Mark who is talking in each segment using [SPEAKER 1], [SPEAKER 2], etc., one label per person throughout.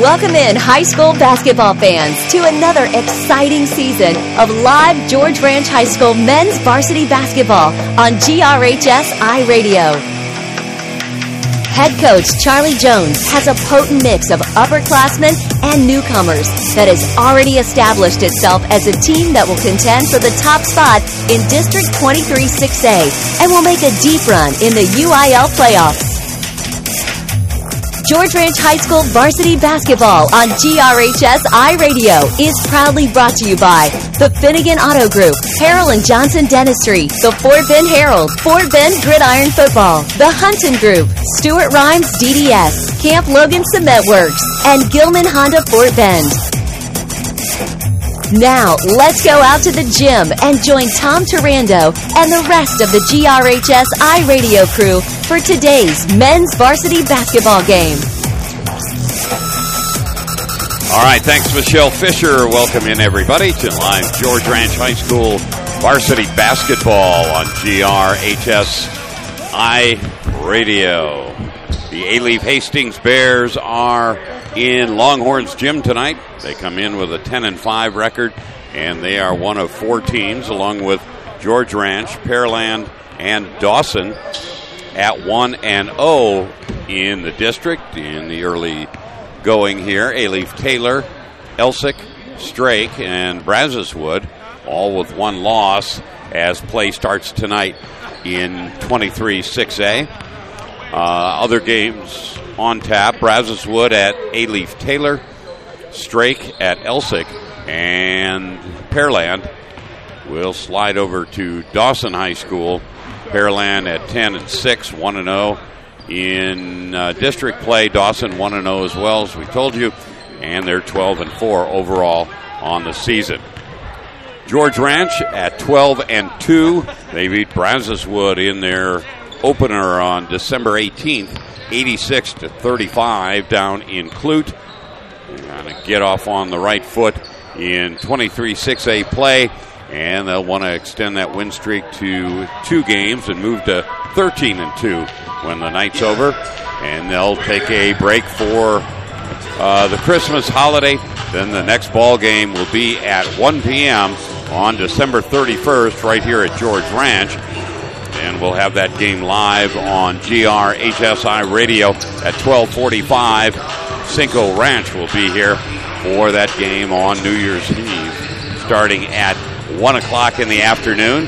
[SPEAKER 1] Welcome in high school basketball fans to another exciting season of live George Ranch High School men's varsity basketball on GRHS iRadio. Head coach Charlie Jones has a potent mix of upperclassmen and newcomers that has already established itself as a team that will contend for the top spot in District 23 6A and will make a deep run in the UIL playoffs. George Ranch High School varsity basketball on GRHS iRadio is proudly brought to you by the Finnegan Auto Group, Harrell and Johnson Dentistry, the Fort Bend Herald, Fort Bend Gridiron Football, the Hunton Group, Stuart Rhymes DDS, Camp Logan Cement Works, and Gilman Honda Fort Bend. Now, let's go out to the gym and join Tom Turando and the rest of the GRHS iRadio crew for today's men's varsity basketball game.
[SPEAKER 2] All right, thanks, Michelle Fisher. Welcome in, everybody, to live George Ranch High School varsity basketball on GRHS iRadio. The A-Leaf Hastings Bears are in Longhorns Gym tonight. They come in with a 10-5 record, and they are one of four teams, along with George Ranch, Pearland, and Dawson, at 1-0 in the district in the early going here. A-Leaf Taylor, Elsick, Strake, and Brazoswood, all with one loss as play starts tonight in 23 6A. Other games on tap: Brazoswood at A-Leaf Taylor, Strake at Elsick, and Pearland will slide over to Dawson High School. Pearland at 10-6, 1-0 in district play. Dawson 1-0 as well, as we told you, and they're 12-4 overall on the season. George Ranch at 12-2. They beat Brazoswood in their opener on December 18th, 86-35 down in Clute. They're going to get off on the right foot in 23 6A play, and they'll want to extend that win streak to 2 games and move to 13-2 when the night's over. And they'll take a break for the Christmas holiday. Then the next ball game will be at 1 p.m. on December 31st right here at George Ranch. And we'll have that game live on GRHS iRadio at 12:45. Cinco Ranch will be here for that game on New Year's Eve, starting at 1 o'clock in the afternoon.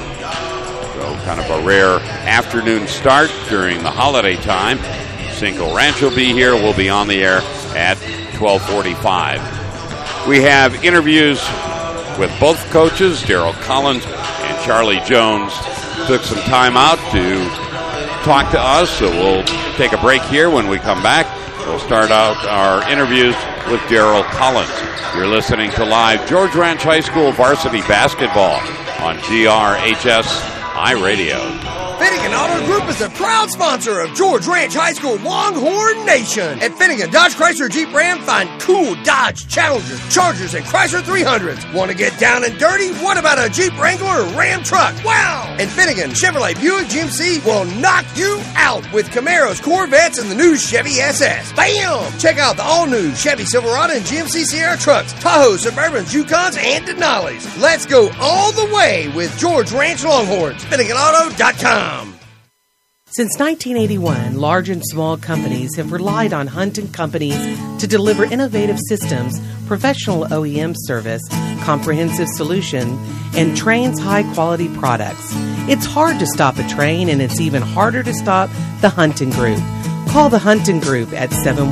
[SPEAKER 2] So kind of a rare afternoon start during the holiday time. Cinco Ranch will be here. We'll be on the air at 12:45. We have interviews with both coaches, Daryl Collins and Charlie Jones. Took some time out to talk to us, so we'll take a break here. When we come back, we'll start out our interviews with Daryl Collins. You're listening to live George Ranch High School varsity basketball on GRHS iRadio.
[SPEAKER 3] Finnegan Auto Group is a proud sponsor of George Ranch High School Longhorn Nation. At Finnegan Dodge Chrysler Jeep Ram, find cool Dodge Challengers, Chargers, and Chrysler 300s. Want to get down and dirty? What about a Jeep Wrangler or Ram truck? Wow! And Finnegan Chevrolet Buick GMC will knock you out with Camaros, Corvettes, and the new Chevy SS. Bam! Check out the all-new Chevy Silverado and GMC Sierra trucks, Tahoe, Suburbans, Yukons, and Denali's. Let's go all the way with George Ranch Longhorns. FinneganAuto.com.
[SPEAKER 4] Since 1981, large and small companies have relied on Hunt & Companies to deliver innovative systems, professional OEM service, comprehensive solution, and Train's high-quality products. It's hard to stop a train, and it's even harder to stop the Hunton Group. Call the Hunton Group at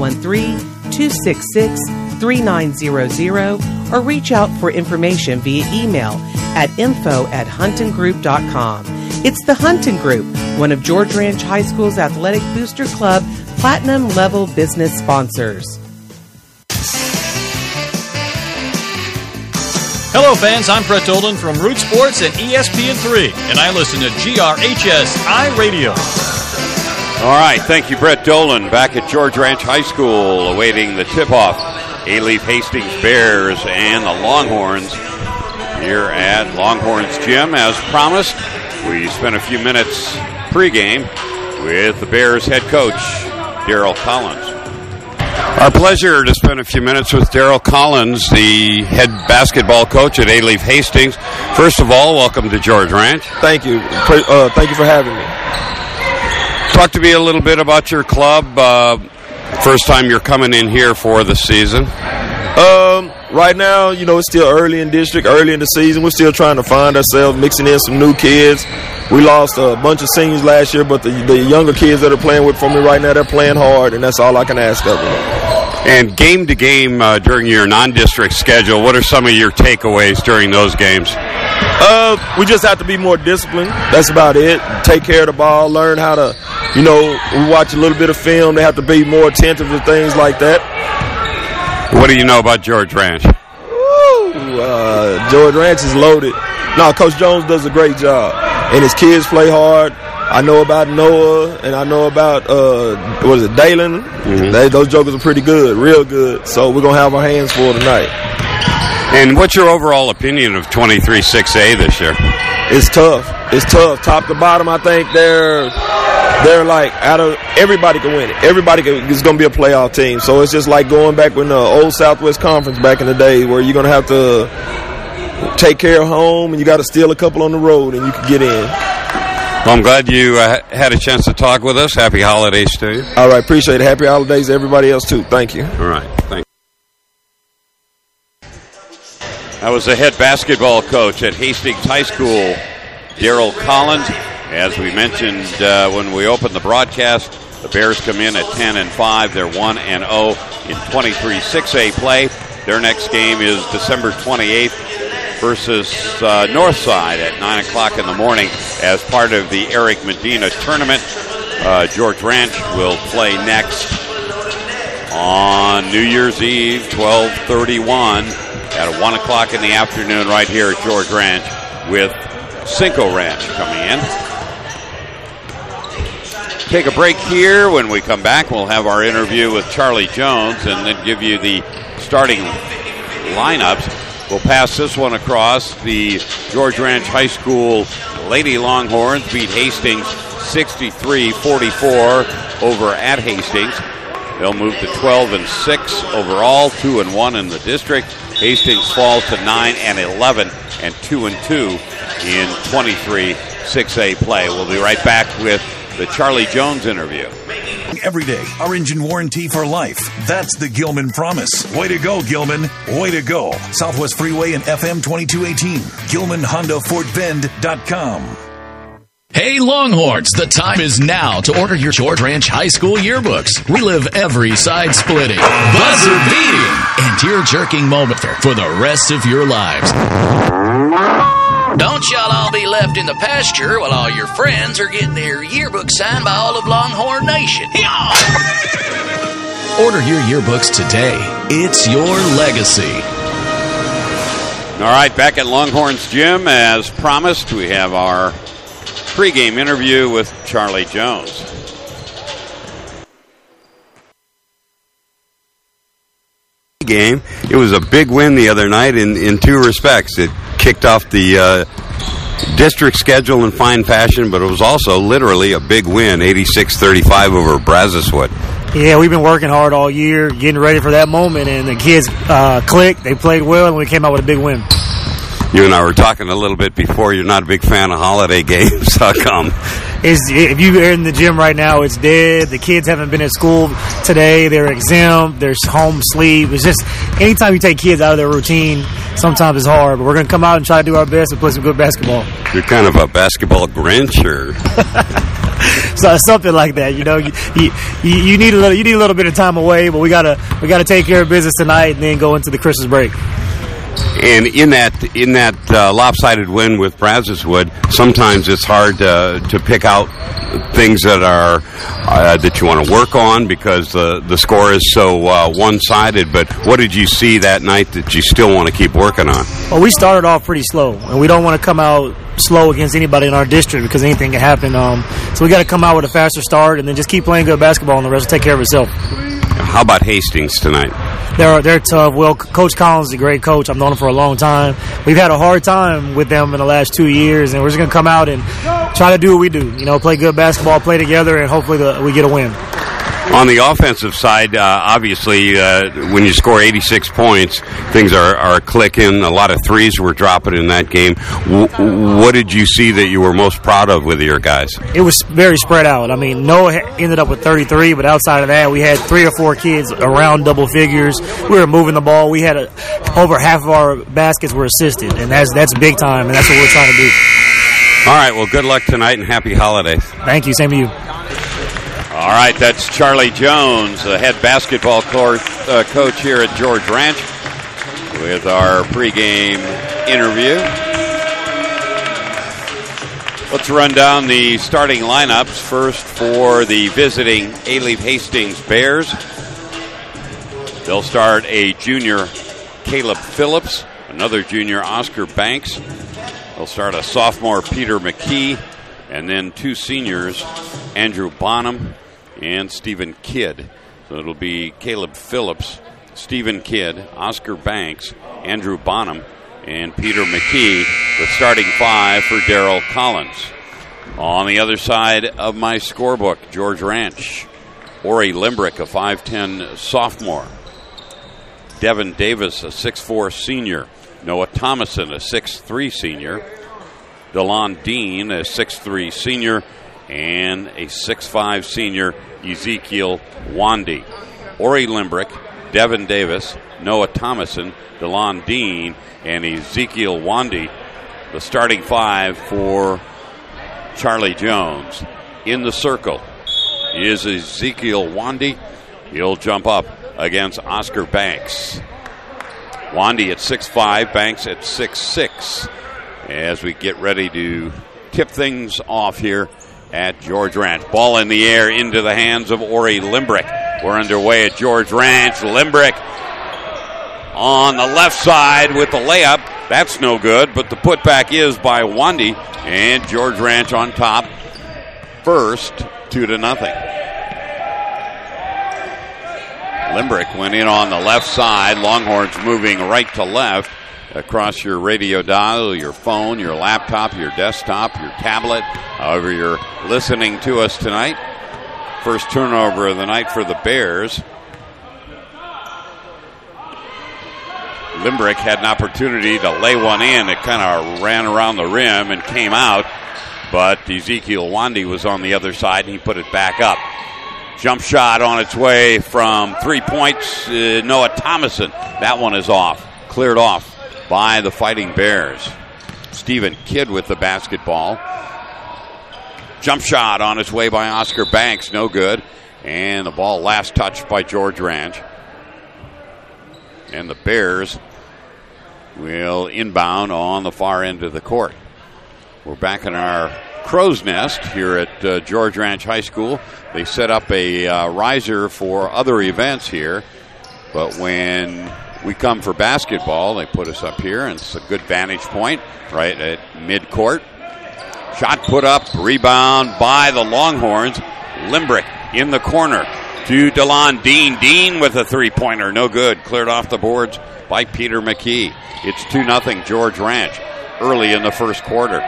[SPEAKER 4] 713-266-3900 or reach out for information via email at info@huntongroup.com. It's the Hunton Group, one of George Ranch High School's Athletic Booster Club Platinum Level business sponsors.
[SPEAKER 5] Hello, fans. I'm Brett Dolan from Root Sports and ESPN3, and I listen to GRHS iRadio.
[SPEAKER 2] All right, thank you, Brett Dolan, back at George Ranch High School, awaiting the tip-off. A-Leaf Hastings Bears and the Longhorns here at Longhorns Gym. As promised, we spent a few minutes pregame with the Bears head coach, Daryl Collins. Our pleasure to spend a few minutes with Daryl Collins, the head basketball coach at Alief Hastings. First of all, welcome to George Ranch.
[SPEAKER 6] Thank you. Thank you for having me.
[SPEAKER 2] Talk to me a little bit about your club. First time you're coming in here for the season.
[SPEAKER 6] Right now, it's still early in district, early in the season. We're still trying to find ourselves, mixing in some new kids. We lost a bunch of seniors last year, but the younger kids that are playing with for me right now, they're playing hard, and that's all I can ask of them.
[SPEAKER 2] And game to game during your non-district schedule, what are some of your takeaways during those games?
[SPEAKER 6] We just have to be more disciplined. That's about it. Take care of the ball, learn how to, we watch a little bit of film. They have to be more attentive to things like that.
[SPEAKER 2] What do you know about George Ranch?
[SPEAKER 6] George Ranch is loaded. No, Coach Jones does a great job. And his kids play hard. I know about Noah, and I know about, Dalen. Mm-hmm. Those jokers are pretty good, real good. So we're going to have our hands full tonight.
[SPEAKER 2] And what's your overall opinion of 23-6A this year?
[SPEAKER 6] It's tough. It's tough. Top to bottom, I think they're like, out of everybody can win it. Everybody is going to be a playoff team. So it's just like going back when the old Southwest Conference back in the day, where you're going to have to take care of home and you got to steal a couple on the road and you can get in.
[SPEAKER 2] Well, I'm glad you had a chance to talk with us. Happy holidays to you.
[SPEAKER 6] All right, appreciate it. Happy holidays to everybody else too. Thank you.
[SPEAKER 2] All right, thank you. That was the head basketball coach at Hastings High School, Daryl Collins. As we mentioned when we opened the broadcast, the Bears come in at 10-5. They're 1-0 in 23-6A play. Their next game is December 28th versus Northside at 9 o'clock in the morning as part of the Eric Medina tournament. George Ranch will play next on New Year's Eve, 12/31 at 1 o'clock in the afternoon right here at George Ranch with Cinco Ranch coming in. Take a break here. When we come back, we'll have our interview with Charlie Jones and then give you the starting lineups. We'll pass this one across. The George Ranch High School Lady Longhorns beat Hastings 63-44 over at Hastings. They'll move to 12-6 overall, 2-1 in the district. Hastings falls to 9-11 and 2-2 in 23-6A play. We'll be right back with the Charlie Jones interview.
[SPEAKER 7] Every day, our engine warranty for life. That's the Gilman promise. Way to go, Gilman. Way to go. Southwest Freeway and FM 2218. GilmanHondaFortBend.com.
[SPEAKER 8] Hey Longhorns, the time is now to order your George Ranch High School yearbooks. Relive every side-splitting, buzzer-beating, and tear-jerking moment for the rest of your lives. Don't y'all all be left in the pasture while all your friends are getting their yearbook signed by all of Longhorn Nation. Order your yearbooks today. It's your legacy.
[SPEAKER 2] All right, back at Longhorns Gym. As promised, we have our pregame interview with Charlie Jones. Game. It was a big win the other night in two respects. It kicked off the district schedule in fine fashion, but it was also literally a big win, 86-35 over Brazoswood.
[SPEAKER 9] Yeah, we've been working hard all year, getting ready for that moment, and the kids clicked. They played well, and we came out with a big win.
[SPEAKER 2] You and I were talking a little bit before. You're not a big fan of holiday games. How come?
[SPEAKER 9] If you're in the gym right now, it's dead. The kids haven't been at school today. They're exempt. There's home sleep. It's just anytime you take kids out of their routine, sometimes it's hard. But we're going to come out and try to do our best and play some good basketball.
[SPEAKER 2] You're kind of a basketball Grinch, or
[SPEAKER 9] so something like that. You need a little bit of time away, but we gotta take care of business tonight and then go into the Christmas break.
[SPEAKER 2] And in that lopsided win with Brazoswood, sometimes it's hard to pick out things that are that you want to work on because the score is so one-sided. But what did you see that night that you still want to keep working on?
[SPEAKER 9] Well, we started off pretty slow, and we don't want to come out slow against anybody in our district because anything can happen. So we got to come out with a faster start and then just keep playing good basketball, and the rest will take care of itself.
[SPEAKER 2] How about Hastings tonight?
[SPEAKER 9] They're tough. Well, Coach Collins is a great coach. I've known him for a long time. We've had a hard time with them in the last 2 years, and we're just going to come out and try to do what we do. Play good basketball, play together, and hopefully we get a win.
[SPEAKER 2] On the offensive side, obviously, when you score 86 points, things are clicking. A lot of threes were dropping in that game. What did you see that you were most proud of with your guys?
[SPEAKER 9] It was very spread out. I mean, Noah ended up with 33, but outside of that, we had 3 or 4 kids around double figures. We were moving the ball. We had over half of our baskets were assisted, and that's big time, and that's what we're trying to do.
[SPEAKER 2] All right, well, good luck tonight and happy holidays.
[SPEAKER 9] Thank you. Same to you.
[SPEAKER 2] All right, that's Charlie Jones, the head basketball coach here at George Ranch, with our pregame interview. Let's run down the starting lineups. First for the visiting Alief Hastings Bears. They'll start a junior Caleb Phillips, another junior Oscar Banks. They'll start a sophomore Peter McKee, and then 2 seniors, Andrew Bonham and Stephen Kidd. So it'll be Caleb Phillips, Stephen Kidd, Oscar Banks, Andrew Bonham, and Peter McKee, the starting 5 for Darrell Collins. On the other side of my scorebook, George Ranch, Ori Limbrick, a 5'10 sophomore. Devin Davis, a 6'4 senior. Noah Thomason, a 6'3 senior. DeLon Dean, a 6'3 senior. And a 6'5 senior, Ezekiel Wandy. Ori Limbrick, Devin Davis, Noah Thomason, DeLon Dean, and Ezekiel Wandy, the starting 5 for Charlie Jones. In the circle is Ezekiel Wandy. He'll jump up against Oscar Banks. Wandy at 6'5", Banks at 6'6", as we get ready to tip things off here at George Ranch. Ball in the air into the hands of Ori Limbrick. We're underway at George Ranch. Limbrick on the left side with the layup. That's no good, but the putback is by Wandy, and George Ranch on top first, 2-0. Limbrick went in on the left side. Longhorns moving right to left across your radio dial, your phone, your laptop, your desktop, your tablet, however you're listening to us tonight. First turnover of the night for the Bears. Limbrick had an opportunity to lay one in. It kind of ran around the rim and came out, but Ezekiel Wandy was on the other side, and he put it back up. Jump shot on its way from 3 points. Noah Thomason. That one is off. Cleared off by the Fighting Bears. Stephen Kidd with the basketball. Jump shot on its way by Oscar Banks. No good. And the ball last touched by George Ranch. And the Bears will inbound on the far end of the court. We're back in our crow's nest here at George Ranch High School. They set up a riser for other events here, but when we come for basketball, they put us up here, and it's a good vantage point right at midcourt. Shot put up, rebound by the Longhorns. Limbrick in the corner to DeLon Dean. Dean with a three-pointer, no good. Cleared off the boards by Peter McKee. It's 2-0 George Ranch early in the first quarter.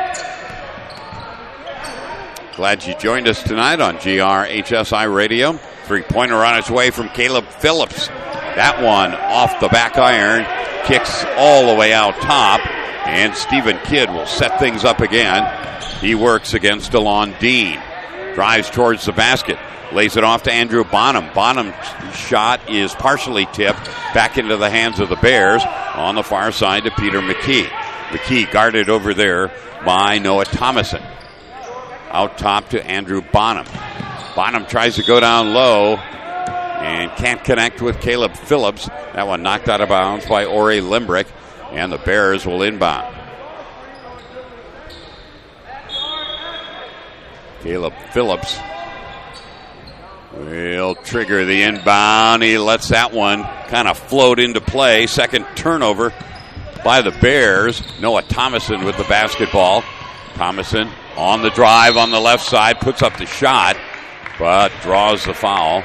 [SPEAKER 2] Glad you joined us tonight on GRHSI Radio. Three-pointer on its way from Caleb Phillips. That one off the back iron, kicks all the way out top, and Stephen Kidd will set things up again. He works against DeLon Dean. Drives towards the basket, lays it off to Andrew Bonham. Bonham's shot is partially tipped back into the hands of the Bears on the far side to Peter McKee. McKee guarded over there by Noah Thomason. Out top to Andrew Bonham. Bonham tries to go down low and can't connect with Caleb Phillips. That one knocked out of bounds by Ori Limbrick, and the Bears will inbound. Caleb Phillips will trigger the inbound. He lets that one kind of float into play. Second turnover by the Bears. Noah Thomason with the basketball. Thomason on the drive on the left side, puts up the shot, but draws the foul.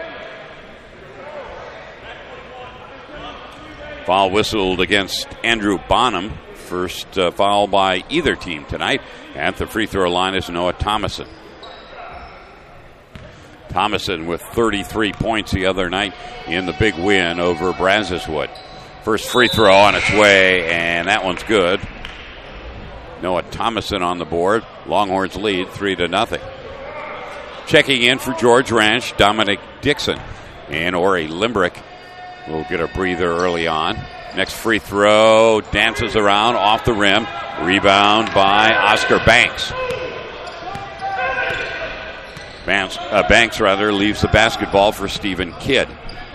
[SPEAKER 2] Foul whistled against Andrew Bonham. First foul by either team tonight. At the free throw line is Noah Thomason. Thomason with 33 points the other night in the big win over Brazoswood. First free throw on its way, and that one's good. Noah Thomason on the board. Longhorns lead 3-0. Checking in for George Ranch, Dominic Dixon. And Ori Limbrick will get a breather early on. Next free throw, dances around off the rim. Rebound by Oscar Banks. Banks leaves the basketball for Stephen Kidd.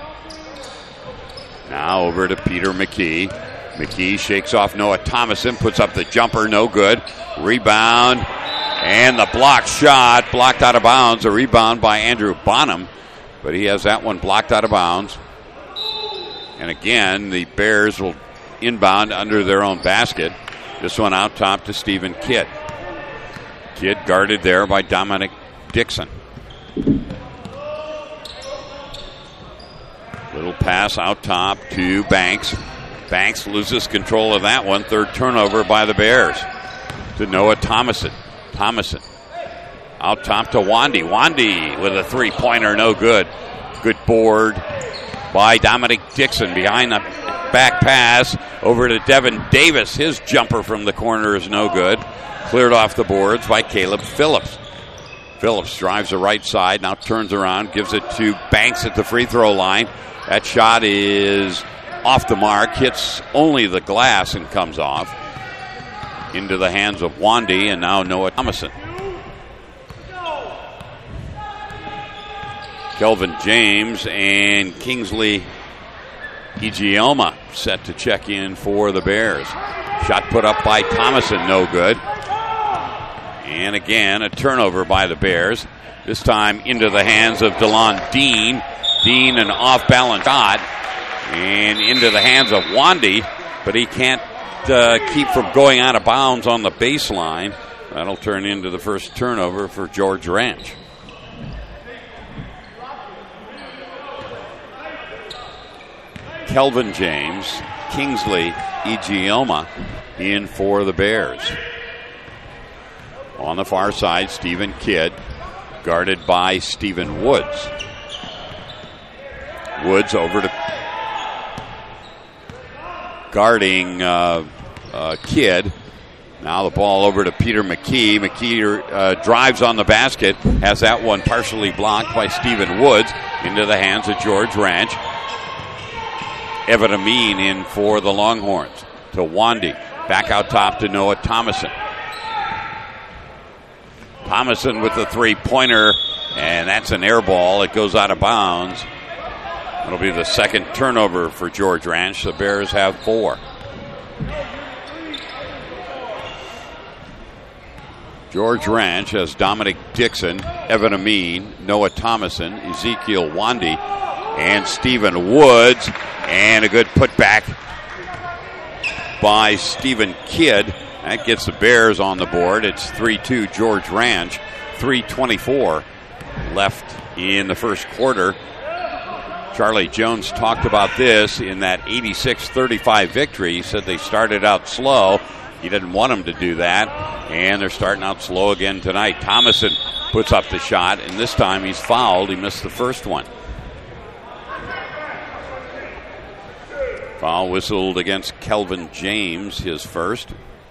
[SPEAKER 2] Now over to Peter McKee. McKee shakes off Noah Thomason, puts up the jumper, no good. Rebound, and the block shot, blocked out of bounds. A rebound by Andrew Bonham, but he has that one blocked out of bounds. And again, the Bears will inbound under their own basket. This one out top to Stephen Kidd. Kidd guarded there by Dominic Dixon. Little pass out top to Banks. Banks loses control of that one. Third turnover by the Bears. To Noah Thomason. Thomason out top to Wandy. Wandy with a three-pointer, no good. Good board by Dominic Dixon behind the back pass over to Devin Davis. His jumper from the corner is no good. Cleared off the boards by Caleb Phillips. Phillips drives the right side, now turns around, gives it to Banks at the free throw line. That shot is off the mark, hits only the glass and comes off. Into the hands of Wandy, and now Noah Thomason. Kelvin James and Kingsley Ijeoma set to check in for the Bears. Shot put up by Thomason, no good. And again, a turnover by the Bears. This time into the hands of DeLon Dean. Dean, an off-balance shot. And into the hands of Wandy, but he can't keep from going out of bounds on the baseline. That'll turn into the first turnover for George Ranch. Kelvin James, Kingsley Ijeoma in for the Bears. On the far side, Stephen Kidd, guarded by Stephen Woods. Woods over to guarding Kidd. Now the ball over to Peter McKee. McKee drives on the basket, has that one partially blocked by Stephen Woods into the hands of George Ranch. Evan Amin in for the Longhorns. To Wandy. Back out top to Noah Thomason. Thomason with the three-pointer, and that's an air ball. It goes out of bounds. It'll be the second turnover for George Ranch. The Bears have 4. George Ranch has Dominic Dixon, Evan Amin, Noah Thomason, Ezekiel Wandy, and Stephen Woods. And a good putback by Stephen Kidd. That gets the Bears on the board. It's 3-2 George Ranch. 3:24 left in the first quarter. Charlie Jones talked about this in that 86-35 victory. He said they started out slow. He didn't want them to do that, and they're starting out slow again tonight. Thomason puts up the shot, and this time he's fouled. He missed the first one. Foul whistled against Kelvin James, his first.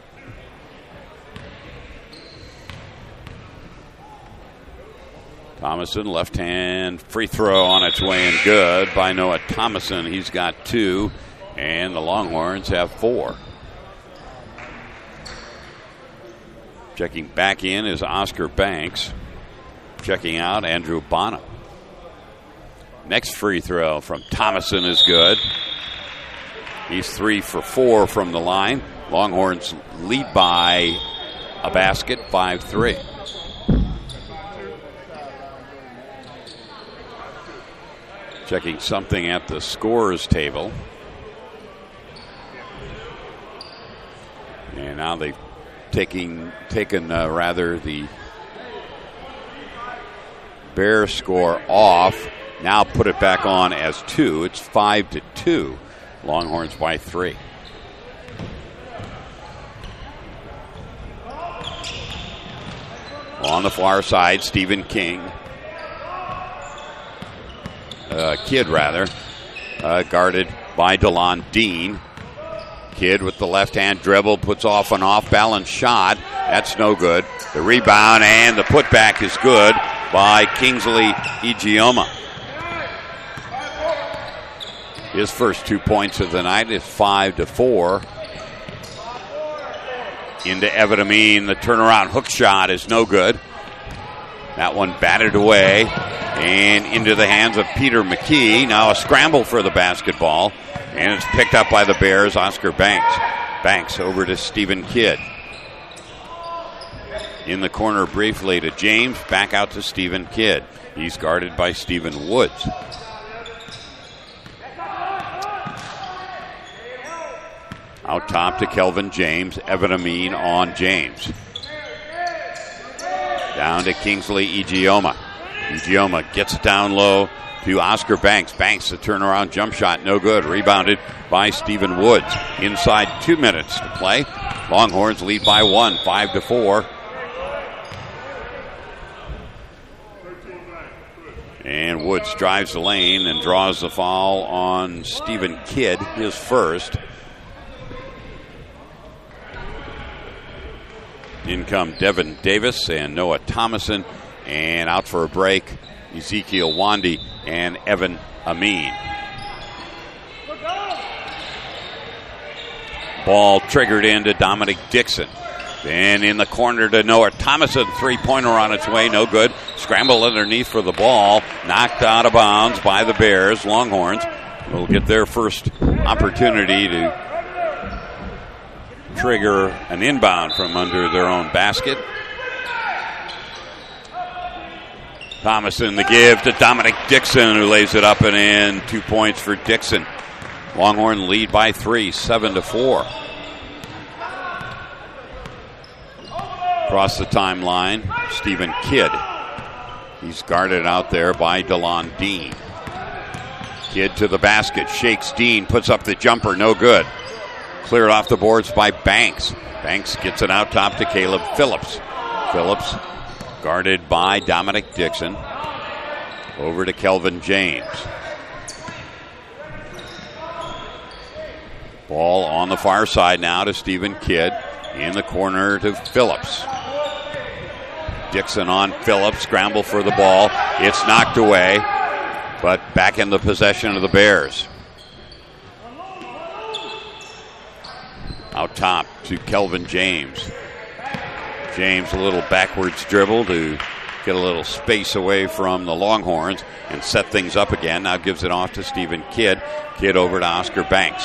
[SPEAKER 2] Thomason, left hand free throw on its way and good by Noah Thomason. He's got 2, and the Longhorns have 4. Checking back in is Oscar Banks. Checking out Andrew Bonham. Next free throw from Thomason is good. He's 3 for 4 from the line. Longhorns lead by a basket, 5-3. Checking something at the scorers table. And now they've taken the Bear score off. Now put it back on as 2. It's 5-2. Longhorns by 3. On the far side, Stephen King. Kidd guarded by DeLon Dean. Kidd with the left-hand dribble, puts off an off-balance shot. That's no good. The rebound and the putback is good by Kingsley Ijeoma. His first 2 points of the night is 5-4. Into Evan Amin. The turnaround hook shot is no good. That one batted away and into the hands of Peter McKee. Now a scramble for the basketball, and it's picked up by the Bears, Oscar Banks. Banks over to Stephen Kidd. In the corner briefly to James, back out to Stephen Kidd. He's guarded by Stephen Woods. Out top to Kelvin James. Evan Amin on James. Down to Kingsley Ijeoma. Ijeoma gets it down low to Oscar Banks. Banks, the turnaround jump shot, no good. Rebounded by Stephen Woods. Inside 2 minutes to play. Longhorns lead by 1, 5-4. And Woods drives the lane and draws the foul on Stephen Kidd, his first. In come Devin Davis and Noah Thomason. And out for a break, Ezekiel Wandy and Evan Amin. Ball triggered into Dominic Dixon. Then in the corner to Noah Thomason. Three-pointer on its way, no good. Scramble underneath for the ball. Knocked out of bounds by the Bears. Longhorns will get their first opportunity to trigger an inbound from under their own basket. Thomason the give to Dominic Dixon, who lays it up and in. 2 points for Dixon. Longhorn lead by 3, 7-4. Across the timeline, Stephen Kidd. He's guarded out there by DeLon Dean. Kidd to the basket, shakes Dean, puts up the jumper, no good. Cleared off the boards by Banks. Banks gets it out top to Caleb Phillips. Phillips guarded by Dominic Dixon. Over to Kelvin James. Ball on the far side now to Stephen Kidd. In the corner to Phillips. Dixon on Phillips. Scramble for the ball. It's knocked away, but back in the possession of the Bears. Out top to Kelvin James. James a little backwards dribble to get a little space away from the Longhorns and set things up again. Now gives it off to Stephen Kidd. Kidd over to Oscar Banks.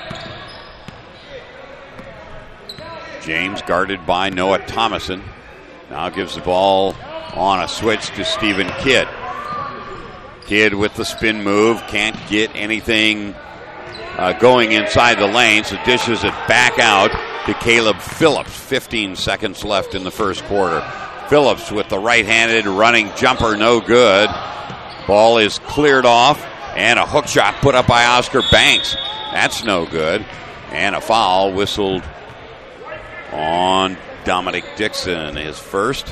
[SPEAKER 2] James guarded by Noah Thomason. Now gives the ball on a switch to Stephen Kidd. Kidd with the spin move. Can't get anything going inside the lane, so dishes it back out to Caleb Phillips. 15 seconds left in the first quarter. Phillips with the right-handed running jumper, no good. Ball is cleared off, and a hook shot put up by Oscar Banks. That's no good. And a foul whistled on Dominic Dixon, his first.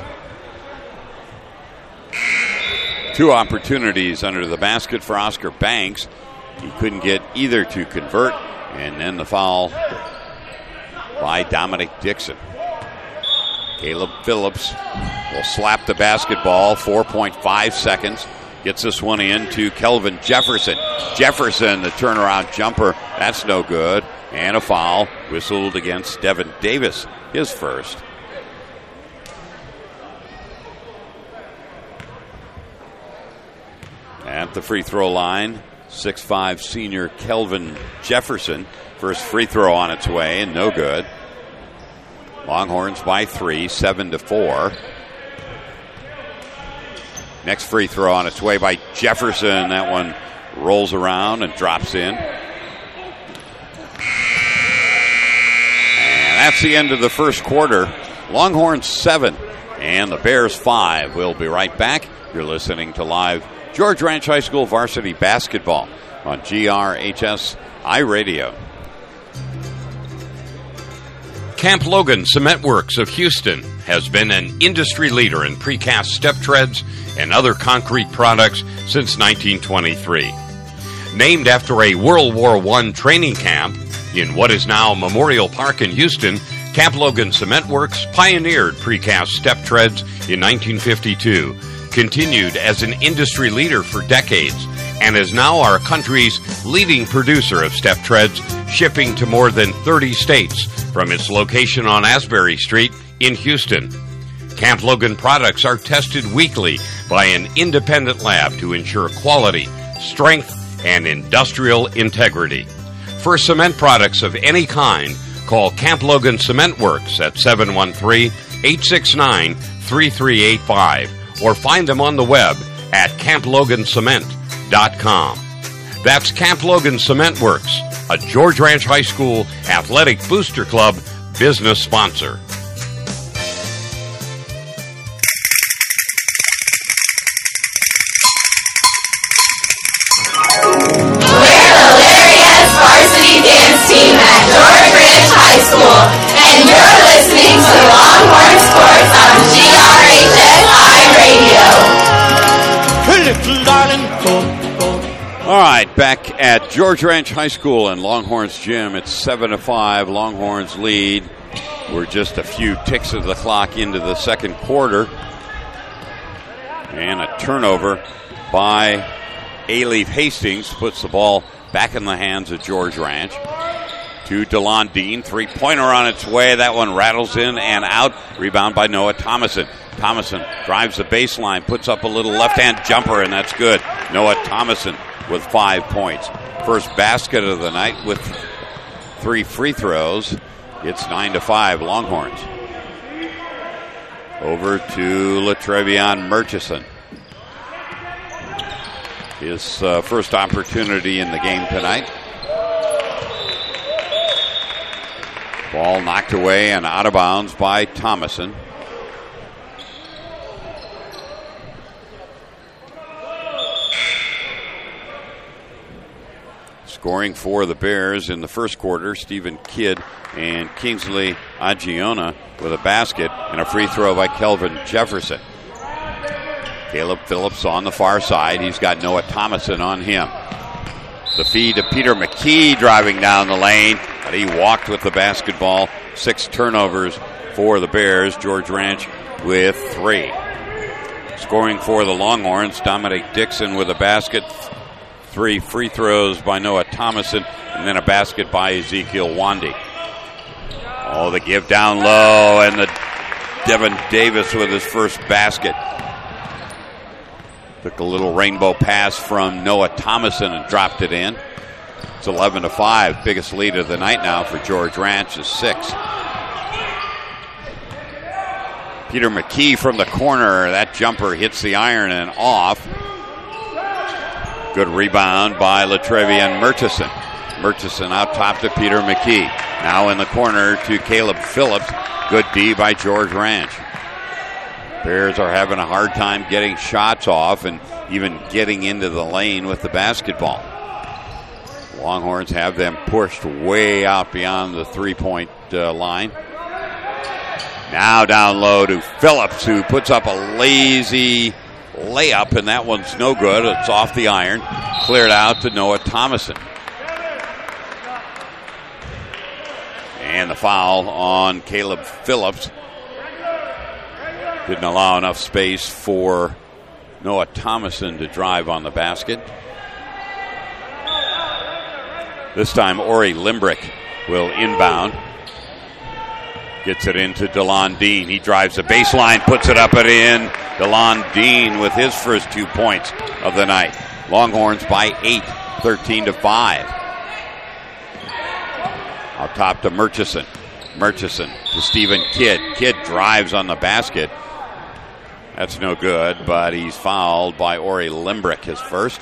[SPEAKER 2] 2 opportunities under the basket for Oscar Banks. He couldn't get either to convert, and then the foul by Dominic Dixon. Caleb Phillips will slap the basketball, 4.5 seconds. Gets this one in to Kelvin Jefferson. Jefferson, the turnaround jumper, that's no good. And a foul whistled against Devin Davis, his first. At the free throw line, 6'5" senior Kelvin Jefferson. First free throw on its way, and no good. Longhorns by 3, 7-4. Next free throw on its way by Jefferson. That one rolls around and drops in. And that's the end of the first quarter. Longhorns 7 and the Bears 5. We'll be right back. You're listening to live George Ranch High School varsity basketball on GRHS iRadio. Camp Logan Cement Works of Houston has been an industry leader in precast step treads and other concrete products since 1923. Named after a World War I training camp in what is now Memorial Park in Houston, Camp Logan Cement Works pioneered precast step treads in 1952, continued as an industry leader for decades, and is now our country's leading producer of step treads, shipping to more than 30 states from its location on Asbury Street in Houston. Camp Logan products are tested weekly by an independent lab to ensure quality, strength, and industrial integrity. For cement products of any kind, call Camp Logan Cement Works at 713-869-3385 or find them on the web at camplogancement.com. That's Camp Logan Cement Works, a George Ranch High School Athletic Booster Club business sponsor.
[SPEAKER 10] Varsity dance team at George Ranch High School, and you're listening to Longhorn Sports on GRHS I Radio.
[SPEAKER 2] All right, back at George Ranch High School and Longhorns Gym, it's 7-5. Longhorns lead. We're just a few ticks of the clock into the second quarter, and a turnover by A-Leaf Hastings puts the ball back in the hands of George Ranch. To DeLon Dean, three-pointer on its way. That one rattles in and out. Rebound by Noah Thomason. Thomason drives the baseline, puts up a little left-hand jumper, and that's good. Noah Thomason with 5 points. First basket of the night with 3 free throws. It's 9-5 Longhorns. Over to Latrevion Murchison. His first opportunity in the game tonight. Ball knocked away and out of bounds by Thomason. Scoring for the Bears in the first quarter, Stephen Kidd and Kingsley Agiona with a basket and a free throw by Kelvin Jefferson. Caleb Phillips on the far side. He's got Noah Thomason on him. The feed to Peter McKee driving down the lane, but he walked with the basketball. 6 turnovers for the Bears. George Ranch with 3. Scoring for the Longhorns, Dominic Dixon with a basket. 3 free throws by Noah Thomason, and then a basket by Ezekiel Wandy. Oh, the give down low, and the Devin Davis with his first basket. Took a little rainbow pass from Noah Thomason and dropped it in. It's 11-5. Biggest lead of the night now for George Ranch is 6. Peter McKee from the corner. That jumper hits the iron and off. Good rebound by Latrevion Murchison. Murchison out top to Peter McKee. Now in the corner to Caleb Phillips. Good D by George Ranch. Bears are having a hard time getting shots off and even getting into the lane with the basketball. Longhorns have them pushed way out beyond the three-point line. Now down low to Phillips, who puts up a lazy layup, and that one's no good. It's off the iron. Cleared out to Noah Thomason. And the foul on Caleb Phillips. Didn't allow enough space for Noah Thomason to drive on the basket. This time, Ori Limbrick will inbound. Gets it into DeLon Dean. He drives the baseline, puts it up and in. DeLon Dean with his first 2 points of the night. Longhorns by 8, 13-5. Out top to Murchison. Murchison to Stephen Kidd. Kidd drives on the basket. That's no good, but he's fouled by Ori Limbrick, his first.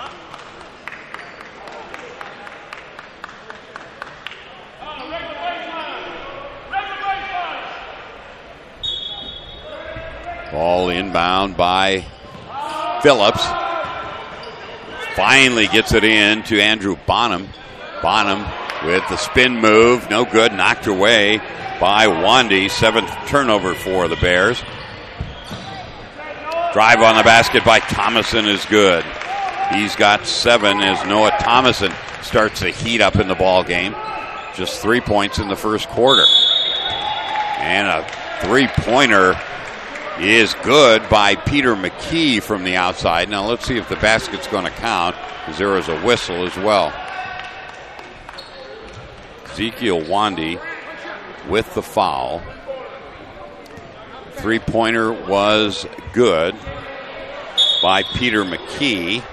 [SPEAKER 2] Ball inbound by Phillips. Finally gets it in to Andrew Bonham. Bonham with the spin move. No good. Knocked away by Wandy. 7th turnover for the Bears. Drive on the basket by Thomason is good. He's got 7 as Noah Thomason starts to heat up in the ball game. Just 3 points in the first quarter. And a three-pointer is good by Peter McKee from the outside. Now let's see if the basket's going to count, because there was a whistle as well. Ezekiel Wandy with the foul. Three-pointer was good by Peter McKee.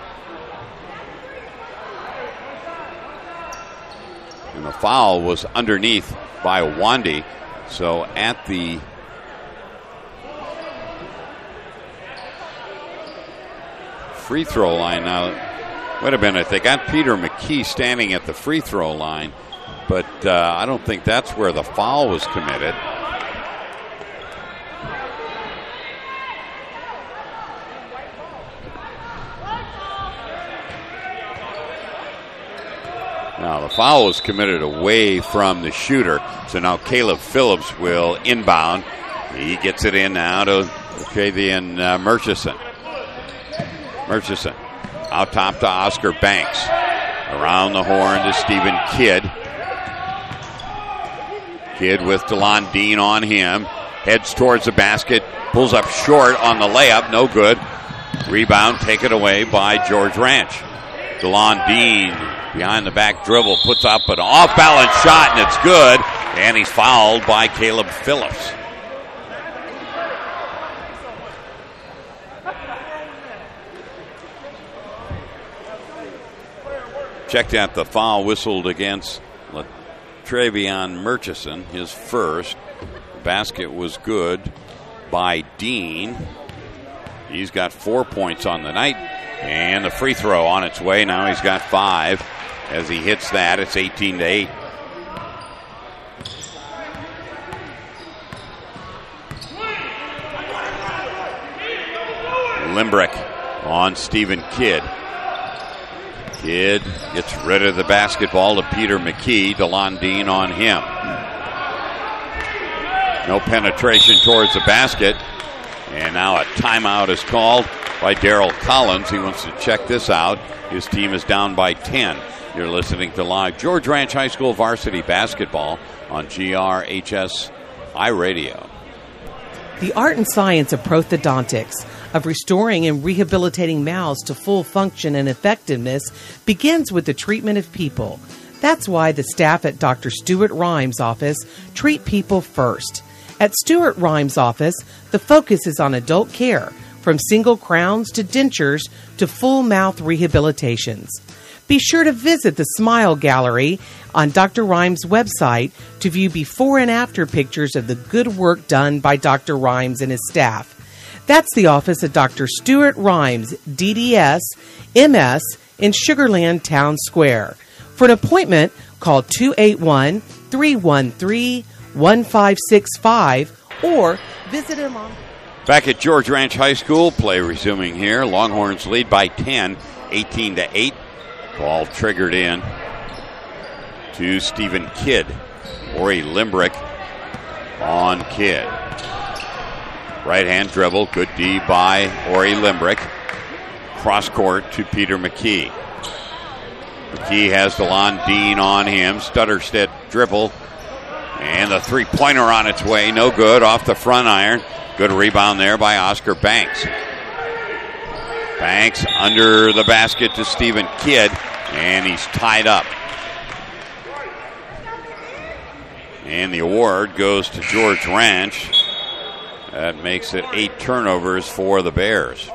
[SPEAKER 2] And the foul was underneath by Wandy. So at the free throw line now, wait a minute, they got Peter McKee standing at the free throw line, but I don't think that's where the foul was committed. Now the foul was committed away from the shooter, so now Caleb Phillips will inbound. He gets it in now to Travian Murchison. Murchison out top to Oscar Banks. Around the horn to Stephen Kidd. Kidd with DeLon Dean on him. Heads towards the basket. Pulls up short on the layup. No good. Rebound taken away by George Ranch. DeLon Dean behind the back dribble. Puts up an off-balance shot, and it's good. And he's fouled by Caleb Phillips. Checked out the foul whistled against Travion Murchison, his first. The basket was good by Dean. He's got 4 points on the night. And the free throw on its way. Now he's got 5. As he hits that, it's 18-8. Limbrick on Stephen Kidd. Kidd gets rid of the basketball to Peter McKee. DeLon Dean on him. No penetration towards the basket. And now a timeout is called by Darryl Collins. He wants to check this out. His team is down by 10. You're listening to live George Ranch High School varsity basketball on GRHS iRadio.
[SPEAKER 4] The art and science of prosthodontics, of restoring and rehabilitating mouths to full function and effectiveness, begins with the treatment of people. That's why the staff at Dr. Stuart Rhymes' office treat people first. At Stuart Rhymes' office, the focus is on adult care, from single crowns to dentures to full mouth rehabilitations. Be sure to visit the Smile Gallery on Dr. Rhymes' website to view before and after pictures of the good work done by Dr. Rhymes and his staff. That's the office of Dr. Stuart Rhymes, DDS, MS, in Sugar Land Town Square. For an appointment, call 281-313-1565 or visit him on...
[SPEAKER 2] Back at George Ranch High School, play resuming here. Longhorns lead by 10, 18-8. Ball triggered in to Stephen Kidd. Ori Limbrick on Kidd. Right hand dribble, good D by Ori Limbrick. Cross court to Peter McKee. McKee has DeLon Dean on him. Stutterstedt dribble. And the three-pointer on its way. No good off the front iron. Good rebound there by Oscar Banks. Banks under the basket to Stephen Kidd. And he's tied up. And the award goes to George Ranch. That makes it 8 turnovers for the Bears.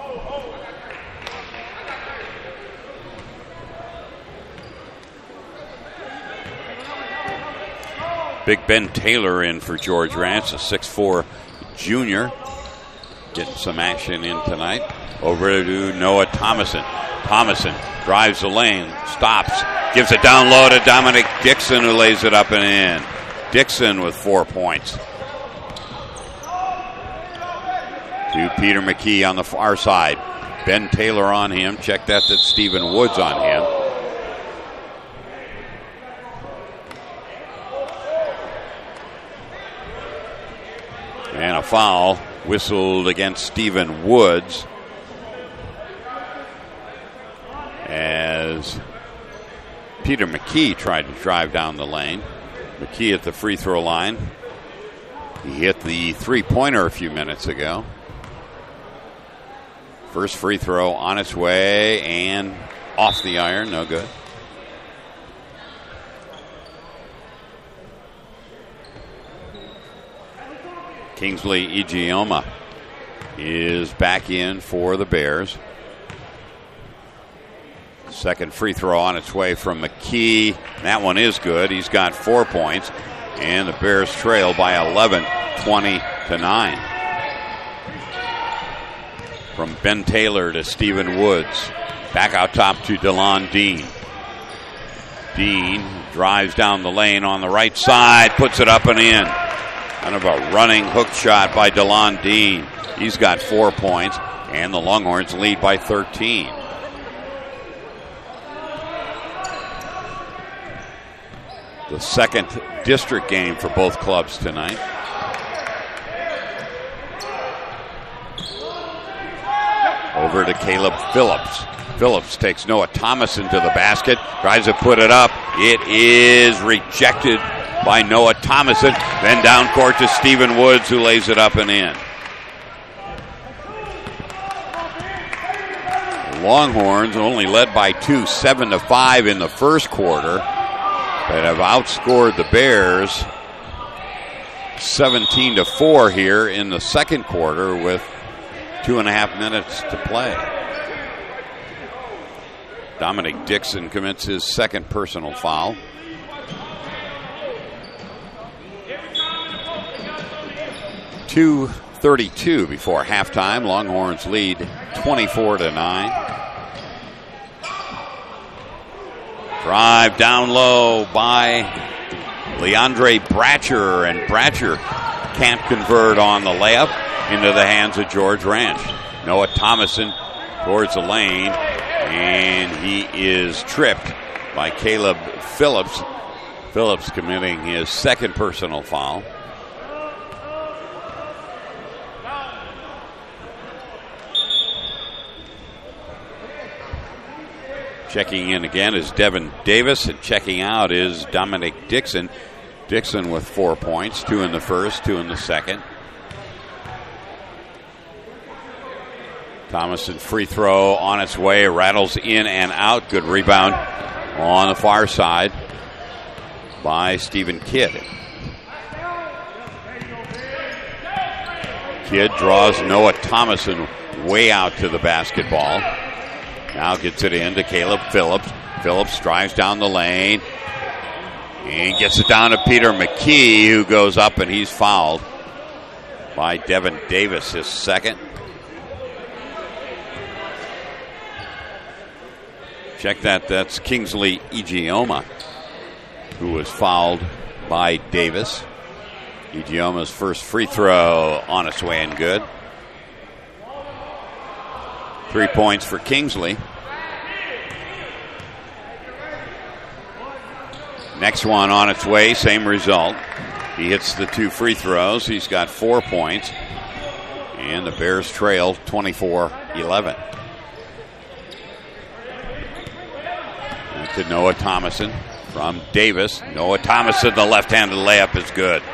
[SPEAKER 2] Big Ben Taylor in for George Ranch, a 6'4" junior. Getting some action in tonight. Over to Noah Thomason. Thomason drives the lane, stops, gives it down low to Dominic Dixon, who lays it up and in. Dixon with 4 points. To Peter McKee on the far side. Ben Taylor on him. Check that, that's Stephen Woods on him. foul whistled against Stephen Woods as Peter McKee tried to drive down the lane. McKee at the free throw line. He hit the three-pointer a few minutes ago. First free throw on its way and off the iron, no good. Kingsley Ijeoma is back in for the Bears. Second free throw on its way from McKee. That one is good. He's got 4 points. And the Bears trail by 11, 20-9. From Ben Taylor to Stephen Woods. Back out top to DeLon Dean. Dean drives down the lane on the right side, puts it up and in. Kind of a running hook shot by DeLon Dean. He's got 4 points, and the Longhorns lead by 13. The second district game for both clubs tonight. Over to Caleb Phillips. Phillips takes Noah Thomason to the basket, tries to put it up. It is rejected by Noah Thomason. Then down court to Stephen Woods, who lays it up and in. The Longhorns only led by 2, 7-5 in the first quarter, but have outscored the Bears 17-4 here in the second quarter with 2.5 minutes to play. Dominic Dixon commits his second personal foul. .232 before halftime. Longhorns lead 24-9. Drive down low by Leandre Bratcher, and Bratcher can't convert on the layup into the hands of George Ranch. Noah Thomason towards the lane, and he is tripped by Caleb Phillips. Phillips committing his second personal foul. Checking in again is Devin Davis, and checking out is Dominic Dixon. Dixon with 4 points, 2 in the first, 2 in the second. Thomason free throw on its way, rattles in and out. Good rebound on the far side by Stephen Kidd. Kidd draws Noah Thomason way out to the basketball. Now gets it in to Caleb Phillips. Phillips drives down the lane and gets it down to Peter McKee, who goes up, and he's fouled by Devin Davis, his second. Check that. That's Kingsley Ijeoma, who was fouled by Davis. Ijeoma's first free throw on its way and good. 3 points for Kingsley. Next one on its way, same result. He hits the 2 free throws. He's got 4 points. And the Bears trail 24-11. To Noah Thomason from Davis. Noah Thomason, the left-handed layup is good.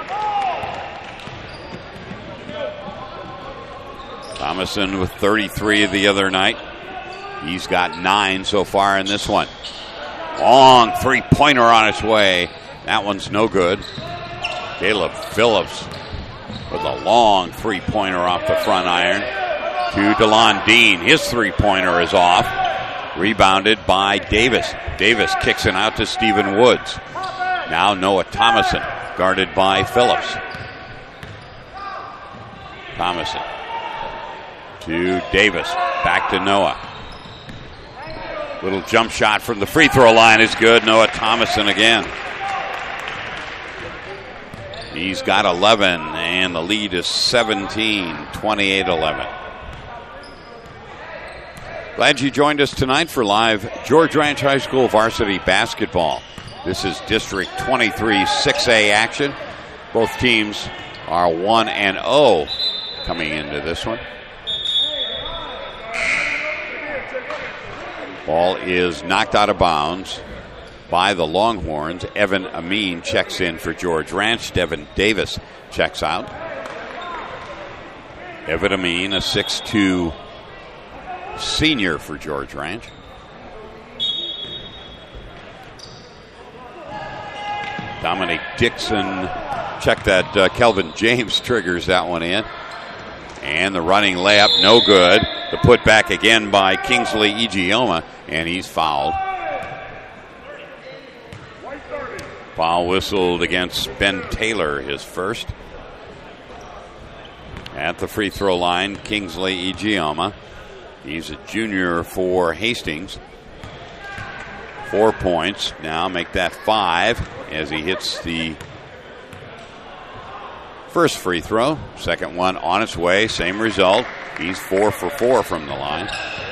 [SPEAKER 2] Thomason with 33 the other night. He's got 9 so far in this one. Long three-pointer on its way. That one's no good. Caleb Phillips with a long three-pointer off the front iron to DeLon Dean. His three-pointer is off. Rebounded by Davis. Davis kicks it out to Stephen Woods. Now Noah Thomason, guarded by Phillips. Thomason to Davis. Back to Noah. Little jump shot from the free throw line is good. Noah Thomason again. He's got 11, and the lead is 17, 28-11. Glad you joined us tonight for live George Ranch High School varsity basketball. This is District 23 6A action. Both teams are 1-0 coming into this one. Ball is knocked out of bounds by the Longhorns. Evan Amin checks in for George Ranch. Devin Davis checks out. Evan Amin, a 6'2" senior for George Ranch. Dominic Dixon, check that. Kelvin James triggers that one in. And the running layup, no good. The putback again by Kingsley Ijeoma, and he's fouled. Foul whistled against Ben Taylor, his first. At the free throw line, Kingsley Ijeoma. He's a junior for Hastings. 4 points. Now make that 5 as he hits the first free throw. Second one on its way. Same result. He's 4 for 4 from the line.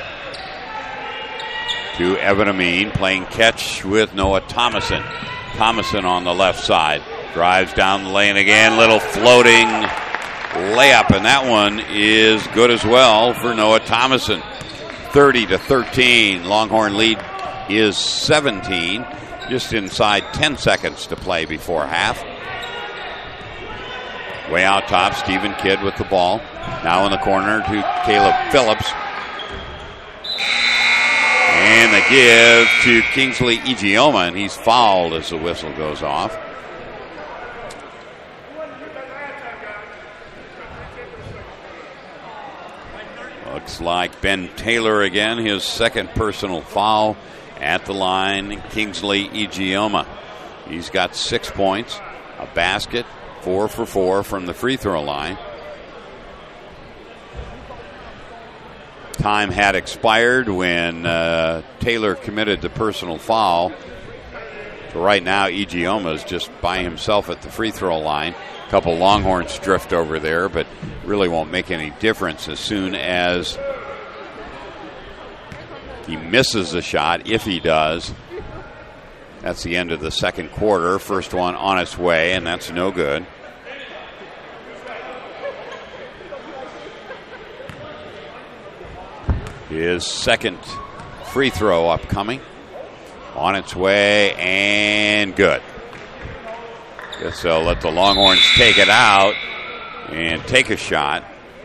[SPEAKER 2] To Evan Amin, playing catch with Noah Thomason. Thomason on the left side. Drives down the lane again. Little floating layup, and that one is good as well for Noah Thomason. 30-13. Longhorn lead is 17. Just inside 10 seconds to play before half. Way out top, Stephen Kidd with the ball. Now in the corner to Caleb Phillips. And the give to Kingsley Ijeoma, and he's fouled as the whistle goes off. Looks like Ben Taylor again, his second personal foul at the line. Kingsley Ijeoma. He's got 6 points, a basket, 4 for 4 from the free throw line. Time had expired when Taylor committed the personal foul. So right now, Ijeoma is just by himself at the free throw line. A couple Longhorns drift over there, but really won't make any difference as soon as he misses a shot. If he does, that's the end of the second quarter. First one on its way, and that's no good. His second free throw upcoming. On its way, and good. Guess they'll let the Longhorns take it out and take a shot.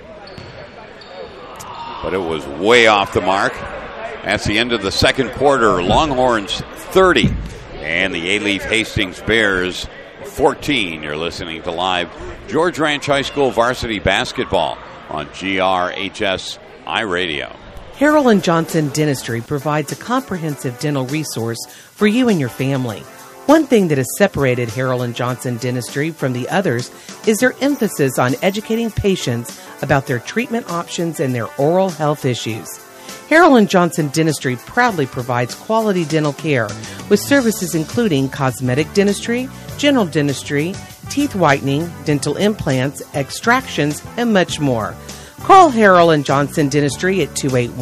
[SPEAKER 2] But it was way off the mark. That's the end of the second quarter. Longhorns 30 and the A-Leaf Hastings Bears 14. You're listening to live George Ranch High School varsity basketball on GRHS iRadio.
[SPEAKER 4] Harrell & Johnson Dentistry provides a comprehensive dental resource for you and your family. One thing that has separated Harrell & Johnson Dentistry from the others is their emphasis on educating patients about their treatment options and their oral health issues. Harrell & Johnson Dentistry proudly provides quality dental care with services including cosmetic dentistry, general dentistry, teeth whitening, dental implants, extractions, and much more. Call Harrell & Johnson Dentistry at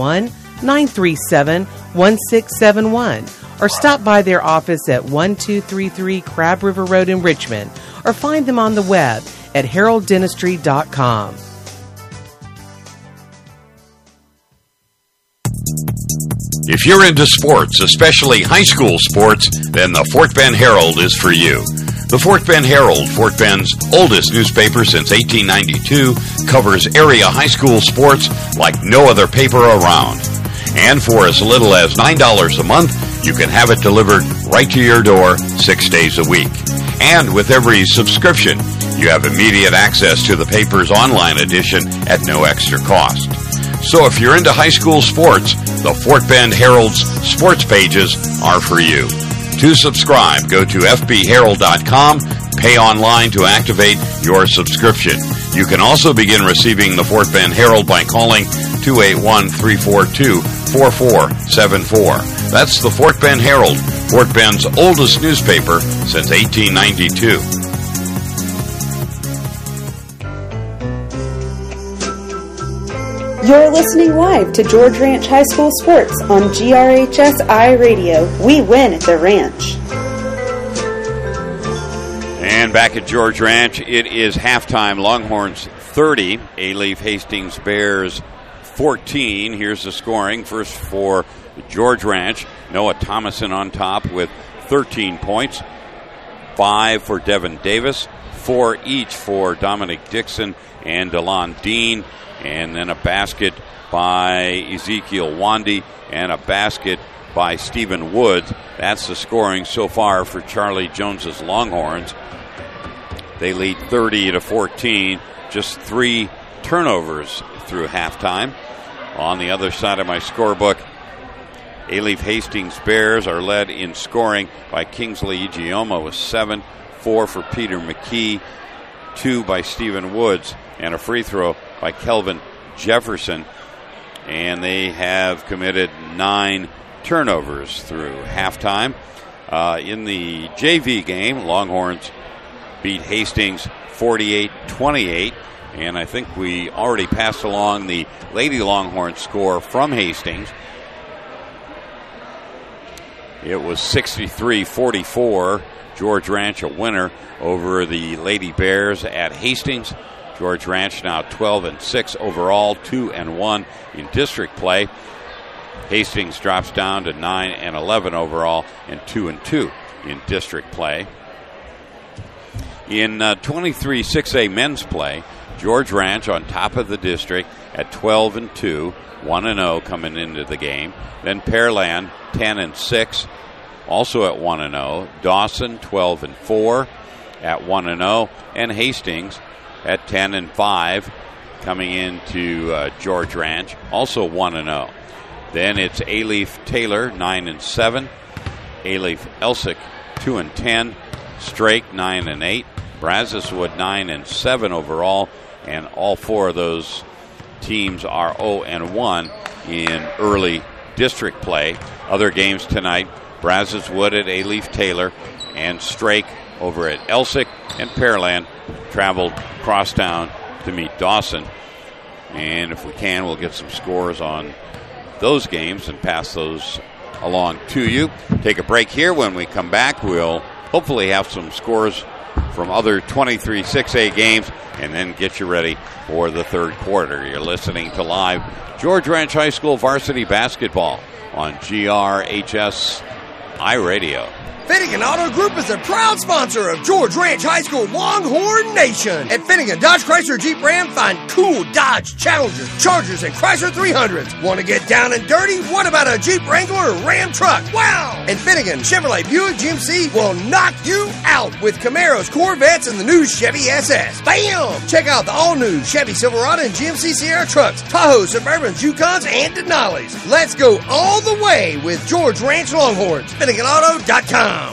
[SPEAKER 4] 281-937-1671 or stop by their office at 1233 Crab River Road in Richmond or find them on the web at heralddentistry.com.
[SPEAKER 2] If you're into sports, especially high school sports, then the Fort Bend Herald is for you. The Fort Bend Herald, Fort Bend's oldest newspaper since 1892, covers area high school sports like no other paper around. And for as little as $9 a month, you can have it delivered right to your door 6 days a week. And with every subscription, you have immediate access to the paper's online edition at no extra cost. So if you're into high school sports, the Fort Bend Herald's sports pages are for you. To subscribe, go to fbherald.com, pay online to activate your subscription. You can also begin receiving the Fort Bend Herald by calling 281-342-4474. That's the Fort Bend Herald, Fort Bend's oldest newspaper since 1892.
[SPEAKER 11] You're listening live to George Ranch High School Sports on GRHS iRadio. We win at the ranch.
[SPEAKER 2] And back at George Ranch, it is halftime. Longhorns 30. Alief Hastings Bears 14. Here's the scoring. First for George Ranch. Noah Thomason on top with 13 points. 5 for Devin Davis. 4 each for Dominic Dixon and DeLon Dean. And then a basket by Ezekiel Wandy and a basket by Stephen Woods. That's the scoring so far for Charlie Jones's Longhorns. They lead 30-14. Just 3 turnovers through halftime. On the other side of my scorebook, Alief Hastings Bears are led in scoring by Kingsley Igioma with 7, 4 for Peter McKee, 2 by Stephen Woods, and a free throw by Kelvin Jefferson. And they have committed 9 turnovers through halftime. In the JV game, Longhorns beat Hastings 48-28. And I think we already passed along the Lady Longhorn score from Hastings. It was 63-44. George Ranch a winner over the Lady Bears at Hastings. George Ranch now 12-6 overall, 2-1 in district play. Hastings drops down to 9-11 overall and 2-2 in district play. In 23-6A men's play, George Ranch on top of the district at 12-2, 1-0 coming into the game. Then Pearland 10-6, also at 1-0. Dawson 12-4 at 1-0, and Hastings at 10-5 coming into George Ranch, also 1-0. Then it's Alief Taylor 9-7, Alief Elsick 2-10, Strake 9-8, Brazoswood 9-7 overall, and all 4 of those teams are 0-1 in early district play. Other games tonight, Brazoswood at Alief Taylor and Strake over at Elsick, and Pearland traveled crosstown to meet Dawson. And if we can, we'll get some scores on those games and pass those along to you. Take a break here. When we come back, we'll hopefully have some scores from other 23-6A games and then get you ready for the third quarter. You're listening to live George Ranch High School varsity basketball on GRHS iRadio.
[SPEAKER 3] Finnegan Auto Group is a proud sponsor of George Ranch High School Longhorn Nation. At Finnegan Dodge Chrysler Jeep Ram, find cool Dodge Challengers, Chargers, and Chrysler 300s. Want to get down and dirty? What about a Jeep Wrangler or Ram truck? Wow! And Finnegan Chevrolet Buick GMC will knock you out with Camaros, Corvettes, and the new Chevy SS. Bam! Check out the all-new Chevy Silverado and GMC Sierra trucks, Tahoe, Suburbans, Yukons, and Denali's. Let's go all the way with George Ranch Longhorns. FinneganAuto.com.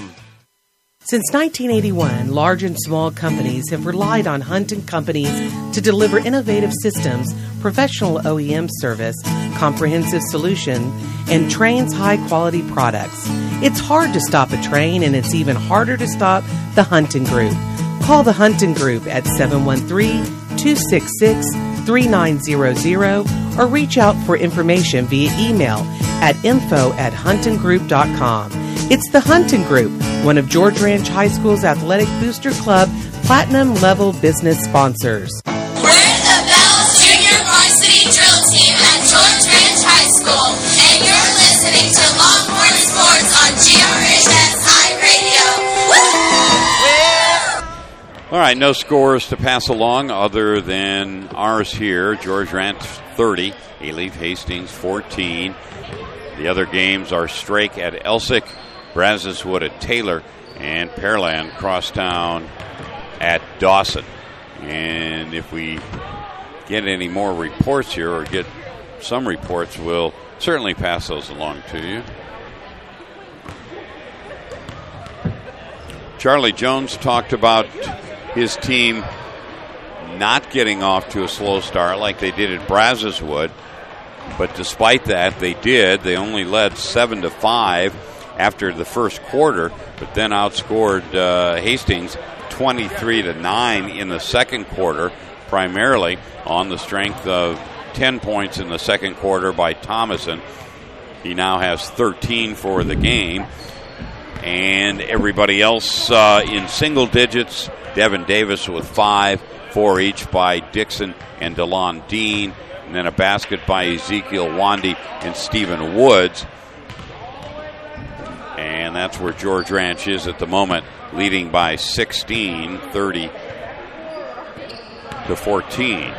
[SPEAKER 4] Since 1981, large and small companies have relied on Hunt & Companies to deliver innovative systems, professional OEM service, comprehensive solution, and Train's high-quality products. It's hard to stop a train, and it's even harder to stop the Hunting Group. Call the Hunting Group at 713-266-3900 or reach out for information via email at info@huntinggroup.com. It's the Hunting Group, one of George Ranch High School's Athletic Booster Club Platinum Level business sponsors.
[SPEAKER 10] We're the Bells Junior Varsity Drill Team at George Ranch High School, and you're listening to Longhorn Sports on GRHS iRadio.
[SPEAKER 2] All right, no scores to pass along other than ours here. George Ranch 30, Alief Hastings 14. The other games are Strake at Elsick, Brazoswood at Taylor, and Pearland Crosstown at Dawson. And if we get any more reports here or get some reports, we'll certainly pass those along to you. Charlie Jones talked about his team not getting off to a slow start like they did at Brazoswood. But despite that, they did. They only led 7-5 after the first quarter, but then outscored Hastings 23-9 in the second quarter, primarily on the strength of 10 points in the second quarter by Thomason. He now has 13 for the game. And everybody else in single digits. Devin Davis with 5, 4 each by Dixon and DeLon Dean. And then a basket by Ezekiel Wandy and Stephen Woods. And that's where George Ranch is at the moment, leading by 16, 30-14.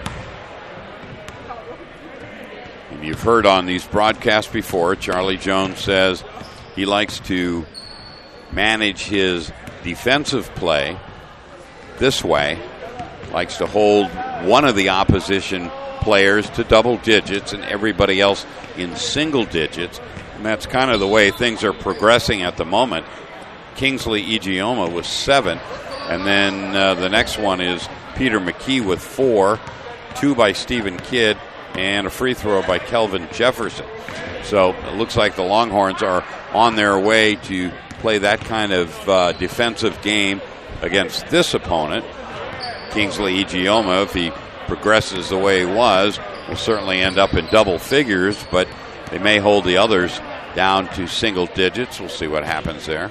[SPEAKER 2] And you've heard on these broadcasts before, Charlie Jones says he likes to manage his defensive play this way, likes to hold one of the opposition players to double digits and everybody else in single digits. And that's kind of the way things are progressing at the moment. Kingsley Ijeoma with 7. And then the next one is Peter McKee with 4. 2 by Stephen Kidd. And a free throw by Kelvin Jefferson. So it looks like the Longhorns are on their way to play that kind of defensive game against this opponent. Kingsley Ijeoma, if he progresses the way he was, will certainly end up in double figures, but they may hold the others down to single digits. We'll see what happens there.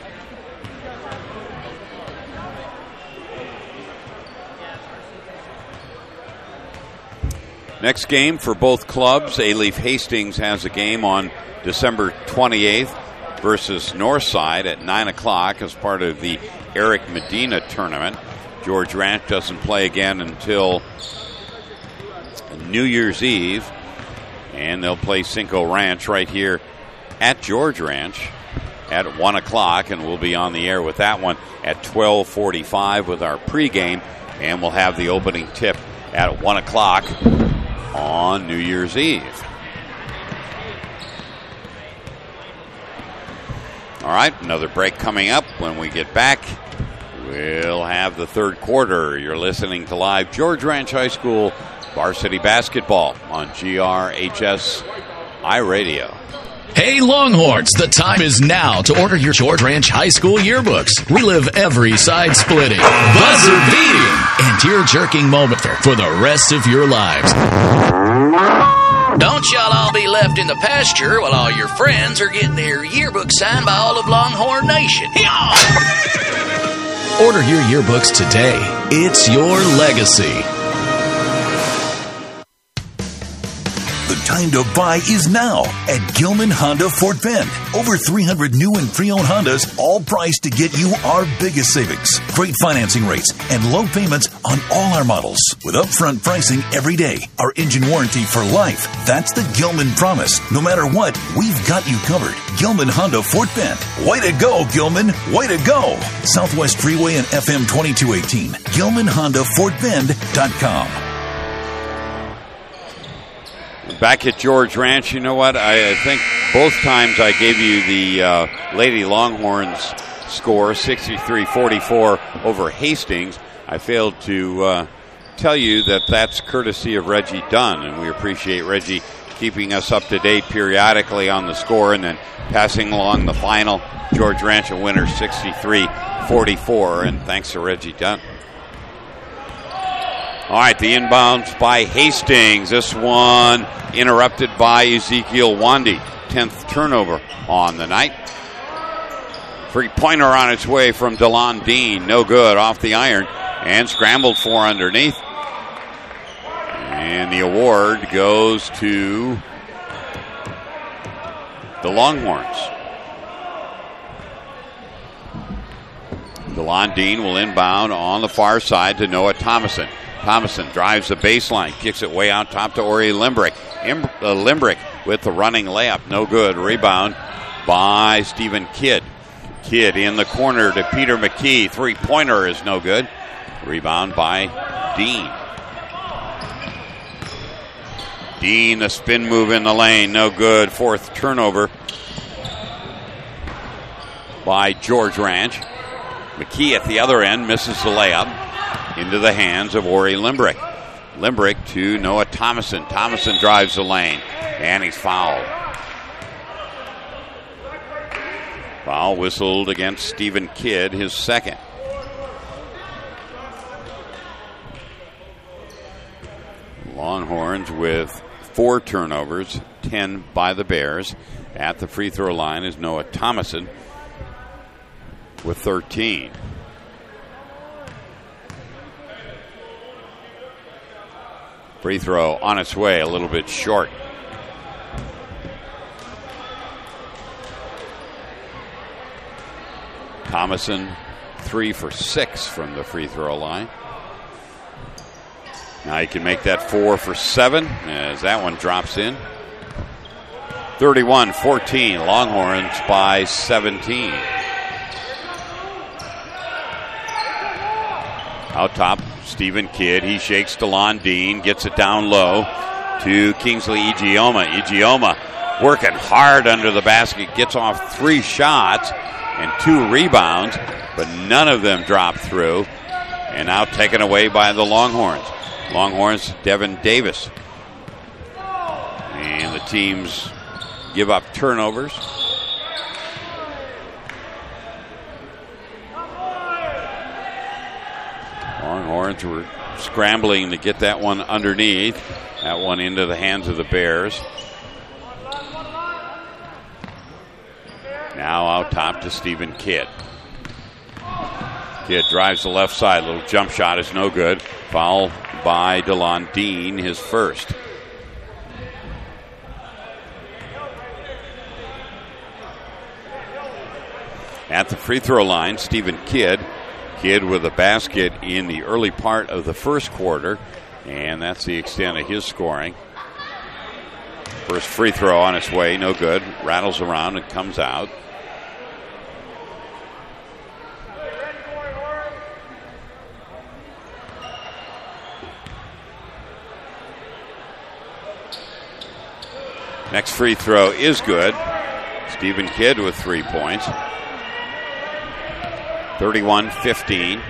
[SPEAKER 2] Next game for both clubs, Alief Hastings has a game on December 28th versus Northside at 9 o'clock as part of the Eric Medina tournament. George Ranch doesn't play again until New Year's Eve, and they'll play Cinco Ranch right here at George Ranch at 1 o'clock, and we'll be on the air with that one at 12:45 with our pregame, and we'll have the opening tip at 1 o'clock on New Year's Eve. All right, another break coming up. When we get back, we'll have the third quarter. You're listening to live George Ranch High School varsity basketball on GRHS iRadio.
[SPEAKER 8] Hey Longhorns, the time is now to order your George Ranch High School yearbooks. Relive every side-splitting, buzzer-beating, and tear-jerking moment for the rest of your lives.
[SPEAKER 12] Don't y'all all be left in the pasture while all your friends are getting their yearbooks signed by all of Longhorn Nation.
[SPEAKER 8] Order your yearbooks today. It's your legacy.
[SPEAKER 7] The time to buy is now at Gilman Honda Fort Bend. Over 300 new and pre-owned Hondas, all priced to get you our biggest savings. Great financing rates and low payments on all our models. With upfront pricing every day. Our engine warranty for life. That's the Gilman promise. No matter what, we've got you covered. Gilman Honda Fort Bend. Way to go, Gilman. Way to go. Southwest Freeway and FM 2218. GilmanHondaFortBend.com.
[SPEAKER 2] Back at George Ranch, you know what? I think both times I gave you the Lady Longhorns score, 63-44 over Hastings. I failed to tell you that that's courtesy of Reggie Dunn, and we appreciate Reggie keeping us up to date periodically on the score and then passing along the final. George Ranch a winner, 63-44, and thanks to Reggie Dunn. All right, the inbounds by Hastings. This one interrupted by Ezekiel Wandy. 10th turnover on the night. Three-pointer on its way from DeLon Dean. No good, off the iron. And scrambled for underneath. And the award goes to the Longhorns. DeLon Dean will inbound on the far side to Noah Thomason. Thomason drives the baseline, kicks it way out top to Ori Limbrick. Limbrick with the running layup, no good. Rebound by Stephen Kidd. Kidd in the corner to Peter McKee. Three-pointer is no good. Rebound by Dean. Dean, a spin move in the lane, no good. Fourth turnover by George Ranch. McKee at the other end misses the layup. Into the hands of Ori Limbrick. Limbrick to Noah Thomason. Thomason drives the lane. And he's fouled. Foul whistled against Stephen Kidd, his second. Longhorns with 4 turnovers, 10 by the Bears. At the free throw line is Noah Thomason. with 13. Free throw on its way, a little bit short. Thomason 3 for 6 from the free throw line. Now he can make that 4 for 7 as that one drops in. 31-14, Longhorns by 17. Out top, Stephen Kidd. He shakes DeLon Dean, gets it down low to Kingsley Ijeoma. Ijeoma working hard under the basket, gets off 3 shots and 2 rebounds, but none of them drop through. And now taken away by the Longhorns. Longhorns, Devin Davis. And the teams give up turnovers. Longhorns were scrambling to get that one underneath. That one into the hands of the Bears. Now out top to Stephen Kidd. Kidd drives the left side. Little jump shot is no good. Foul by DeLon Dean, his first. At the free throw line, Stephen Kidd. Kidd with a basket in the early part of the first quarter, and that's the extent of his scoring. First free throw on its way, no good. Rattles around and comes out. Next free throw is good. Stephen Kidd with 3 points. 31-15.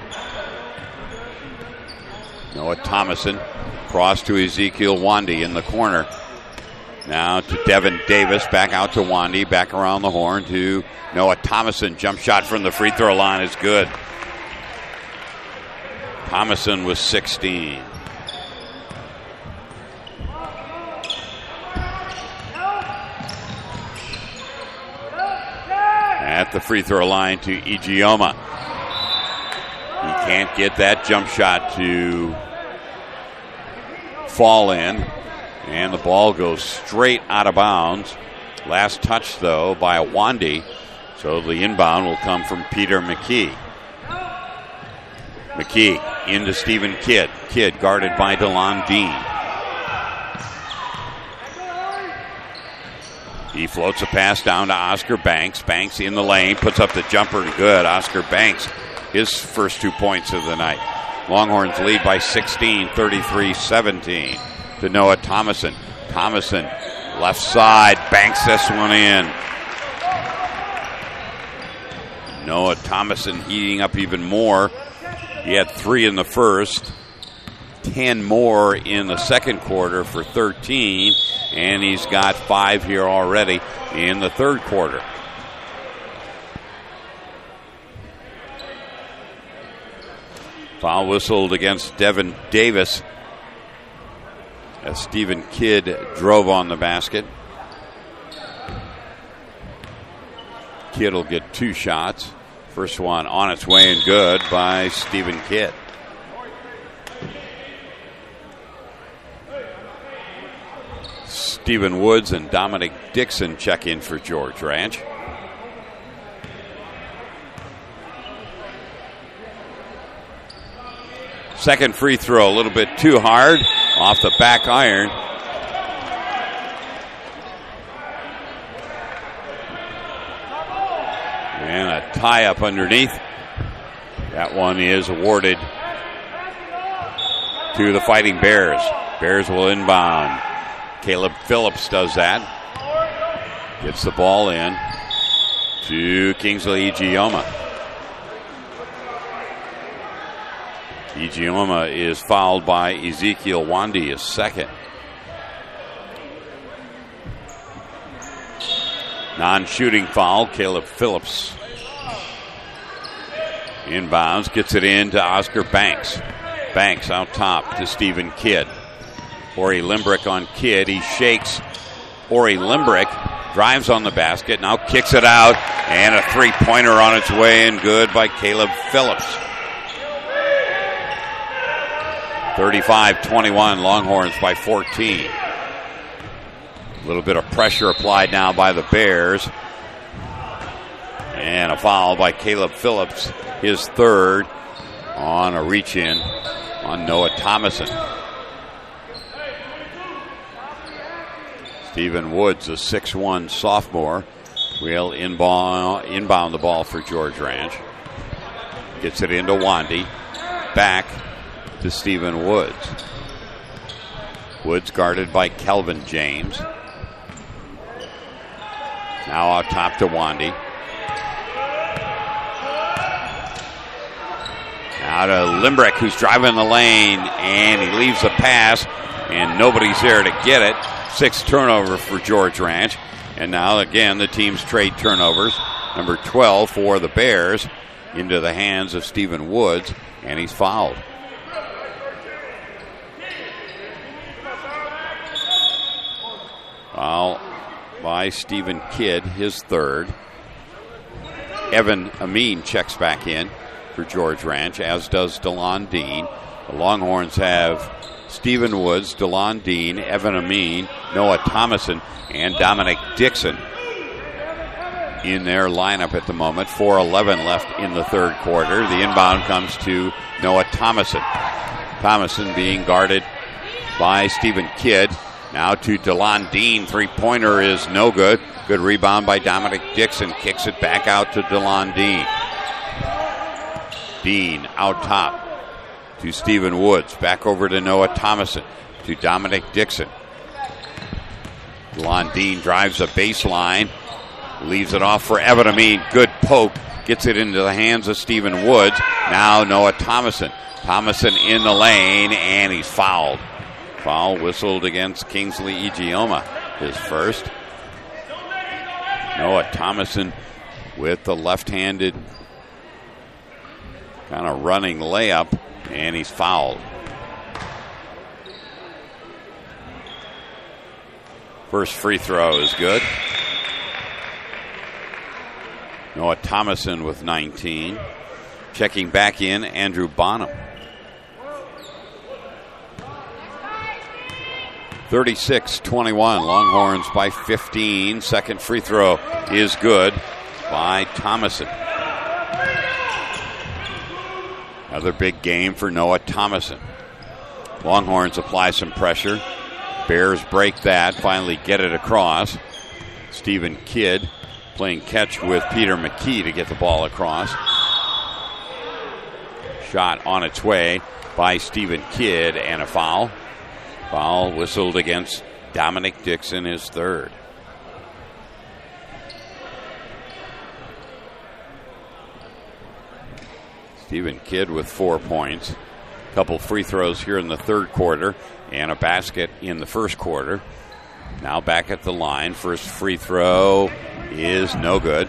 [SPEAKER 2] Noah Thomason cross to Ezekiel Wandy in the corner. Now to Devin Davis, back out to Wandy, back around the horn to Noah Thomason. Jump shot from the free throw line is good. Thomason with 16. At the free throw line to Ijeoma. He can't get that jump shot to fall in. And the ball goes straight out of bounds. Last touch, though, by Wandy. So the inbound will come from Peter McKee. McKee into Stephen Kidd. Kidd guarded by DeLon Dean. He floats a pass down to Oscar Banks. Banks in the lane, puts up the jumper, good. Oscar Banks, his first 2 points of the night. Longhorns lead by 16, 33-17 to Noah Thomason. Thomason, left side, banks this one in. Noah Thomason heating up even more. He had 3 in the first, 10 more in the second quarter for 13. And he's got 5 here already in the third quarter. Foul whistled against Devin Davis as Stephen Kidd drove on the basket. Kidd will get 2 shots. First one on its way and good by Stephen Kidd. Stephen Woods and Dominic Dixon check in for George Ranch. Second free throw, a little bit too hard, off the back iron. And a tie up underneath. That one is awarded to the Fighting Bears. Bears will inbound. Caleb Phillips does that. Gets the ball in to Kingsley Ijeoma. Ijeoma is fouled by Ezekiel Wandy, his second. Non-shooting foul, Caleb Phillips. Inbounds, gets it in to Oscar Banks. Banks out top to Stephen Kidd. Ori Limbrick on Kidd. He shakes Ori Limbrick, drives on the basket, now kicks it out, and a three-pointer on its way and good by Caleb Phillips. 35-21, Longhorns by 14. A little bit of pressure applied now by the Bears. And a foul by Caleb Phillips, his third, on a reach-in on Noah Thomason. Stephen Woods, a 6'1 sophomore, will inbound the ball for George Ranch. Gets it into Wandy. Back to Stephen Woods. Woods guarded by Kelvin James. Now out top to Wandy. Now to Limbrick, who's driving the lane, and he leaves the pass, and nobody's there to get it. 6th turnover for George Ranch. And now again the teams trade turnovers. Number 12 for the Bears into the hands of Stephen Woods, and he's fouled. Foul by Stephen Kidd, his third. Evan Amin checks back in for George Ranch, as does DeLon Dean. The Longhorns have Stephen Woods, DeLon Dean, Evan Amin, Noah Thomason, and Dominic Dixon in their lineup at the moment. 4:11 left in the third quarter. The inbound comes to Noah Thomason. Thomason being guarded by Stephen Kidd. Now to DeLon Dean. Three-pointer is no good. Good rebound by Dominic Dixon. Kicks it back out to DeLon Dean. Dean out top to Stephen Woods. Back over to Noah Thomason. To Dominic Dixon. DeLon Dean drives a baseline. Leaves it off for Evan Amin. Good poke. Gets it into the hands of Stephen Woods. Now Noah Thomason. Thomason in the lane, and he's fouled. Foul whistled against Kingsley Ijeoma, his first. Noah Thomason with the left-handed kind of running layup, and he's fouled. First free throw is good. Noah Thomason with 19. Checking back in, Andrew Bonham. 36-21, Longhorns by 15. Second free throw is good by Thomason. Another big game for Noah Thomason. Longhorns apply some pressure. Bears break that, finally get it across. Stephen Kidd playing catch with Peter McKee to get the ball across. Shot on its way by Stephen Kidd, and a foul. Foul whistled against Dominic Dixon, his third. Stephen Kidd with 4 points. Couple free throws here in the third quarter and a basket in the first quarter. Now back at the line. First free throw is no good.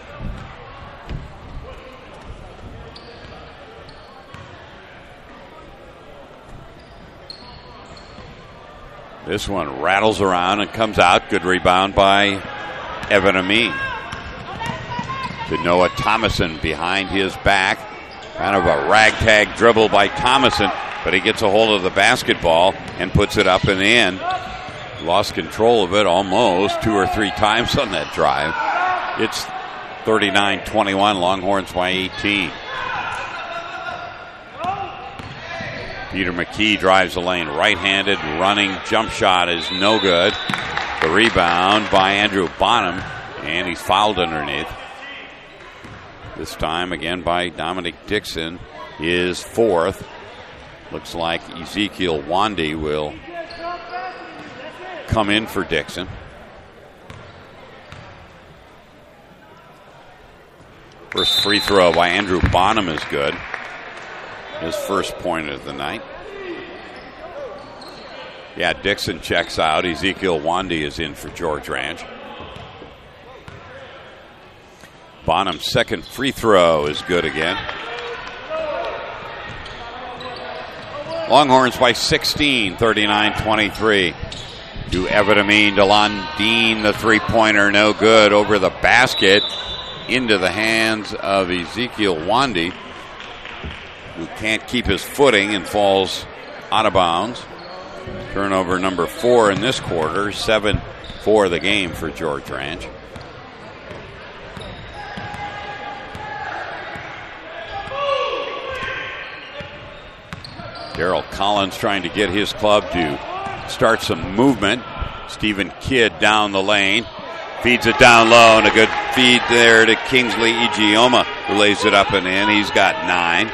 [SPEAKER 2] This one rattles around and comes out. Good rebound by Evan Amin. To Noah Thomason behind his back. Kind of a ragtag dribble by Thomason, but he gets a hold of the basketball and puts it up and in. Lost control of it almost 2 or 3 times on that drive. It's 39-21, Longhorns by 18. Peter McKee drives the lane, right-handed, running jump shot is no good. The rebound by Andrew Bonham, and he's fouled underneath. This time again by Dominic Dixon, his fourth. Looks like Ezekiel Wandy will come in for Dixon. First free throw by Andrew Bonham is good. His first point of the night. Yeah, Dixon checks out. Ezekiel Wandy is in for George Ranch. Bonham's second free throw is good again. Longhorns by 16, 39-23. to Evan Amin. DeLon Dean, the three-pointer, no good. Over the basket, into the hands of Ezekiel Wandy, who can't keep his footing and falls out of bounds. Turnover number 4 in this quarter, 7 for the game for George Ranch. Darryl Collins trying to get his club to start some movement. Stephen Kidd down the lane. Feeds it down low, and a good feed there to Kingsley Ijeoma, who lays it up and in. He's got 9.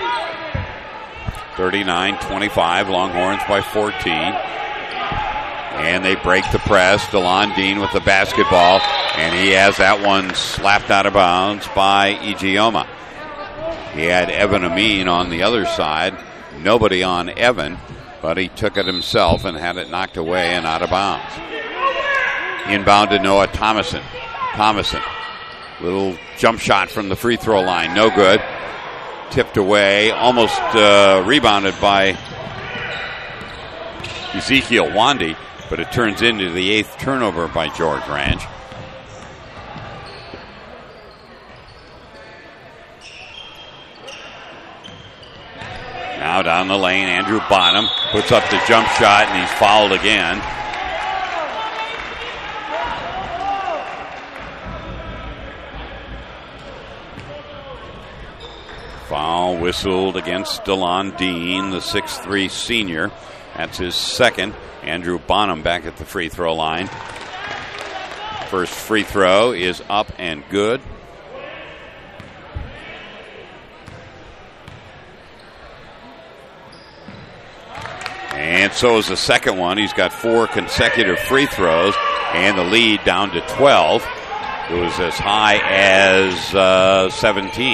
[SPEAKER 2] 39-25, Longhorns by 14. And they break the press. DeLon Dean with the basketball, and he has that one slapped out of bounds by Ijeoma. He had Evan Amin on the other side. Nobody on Evan, but he took it himself and had it knocked away and out of bounds. Inbound to Noah Thomason. Little jump shot from the free throw line. No good. Tipped away. Almost rebounded by Ezekiel Wandy, but it turns into the 8th turnover by George Ranch. Now down the lane, Andrew Bonham puts up the jump shot, and he's fouled again. Foul whistled against DeLon Dean, the 6'3 senior. That's his second. Andrew Bonham back at the free throw line. First free throw is up and good. And so is the second one. He's got 4 consecutive free throws, and the lead down to 12. It was as high as 17.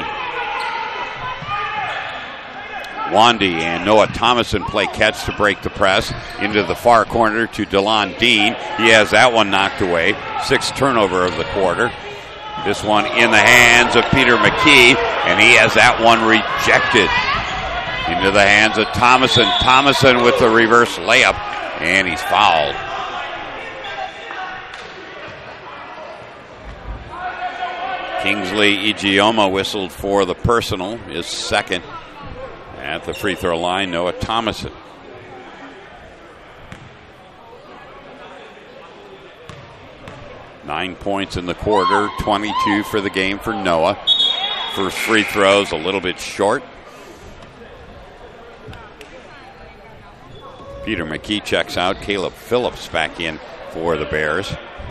[SPEAKER 2] Wandy and Noah Thomason play catch to break the press into the far corner to DeLon Dean. He has that one knocked away. 6th turnover of the quarter. This one in the hands of Peter McKee, and he has that one rejected. Into the hands of Thomason. Thomason with the reverse layup, and he's fouled. Kingsley Ijeoma whistled for the personal, his second. At the free throw line, Noah Thomason. Nine points in the quarter, 22 for the game for Noah. First free throw's a little bit short. Peter McKee checks out. Caleb Phillips back in for the Bears.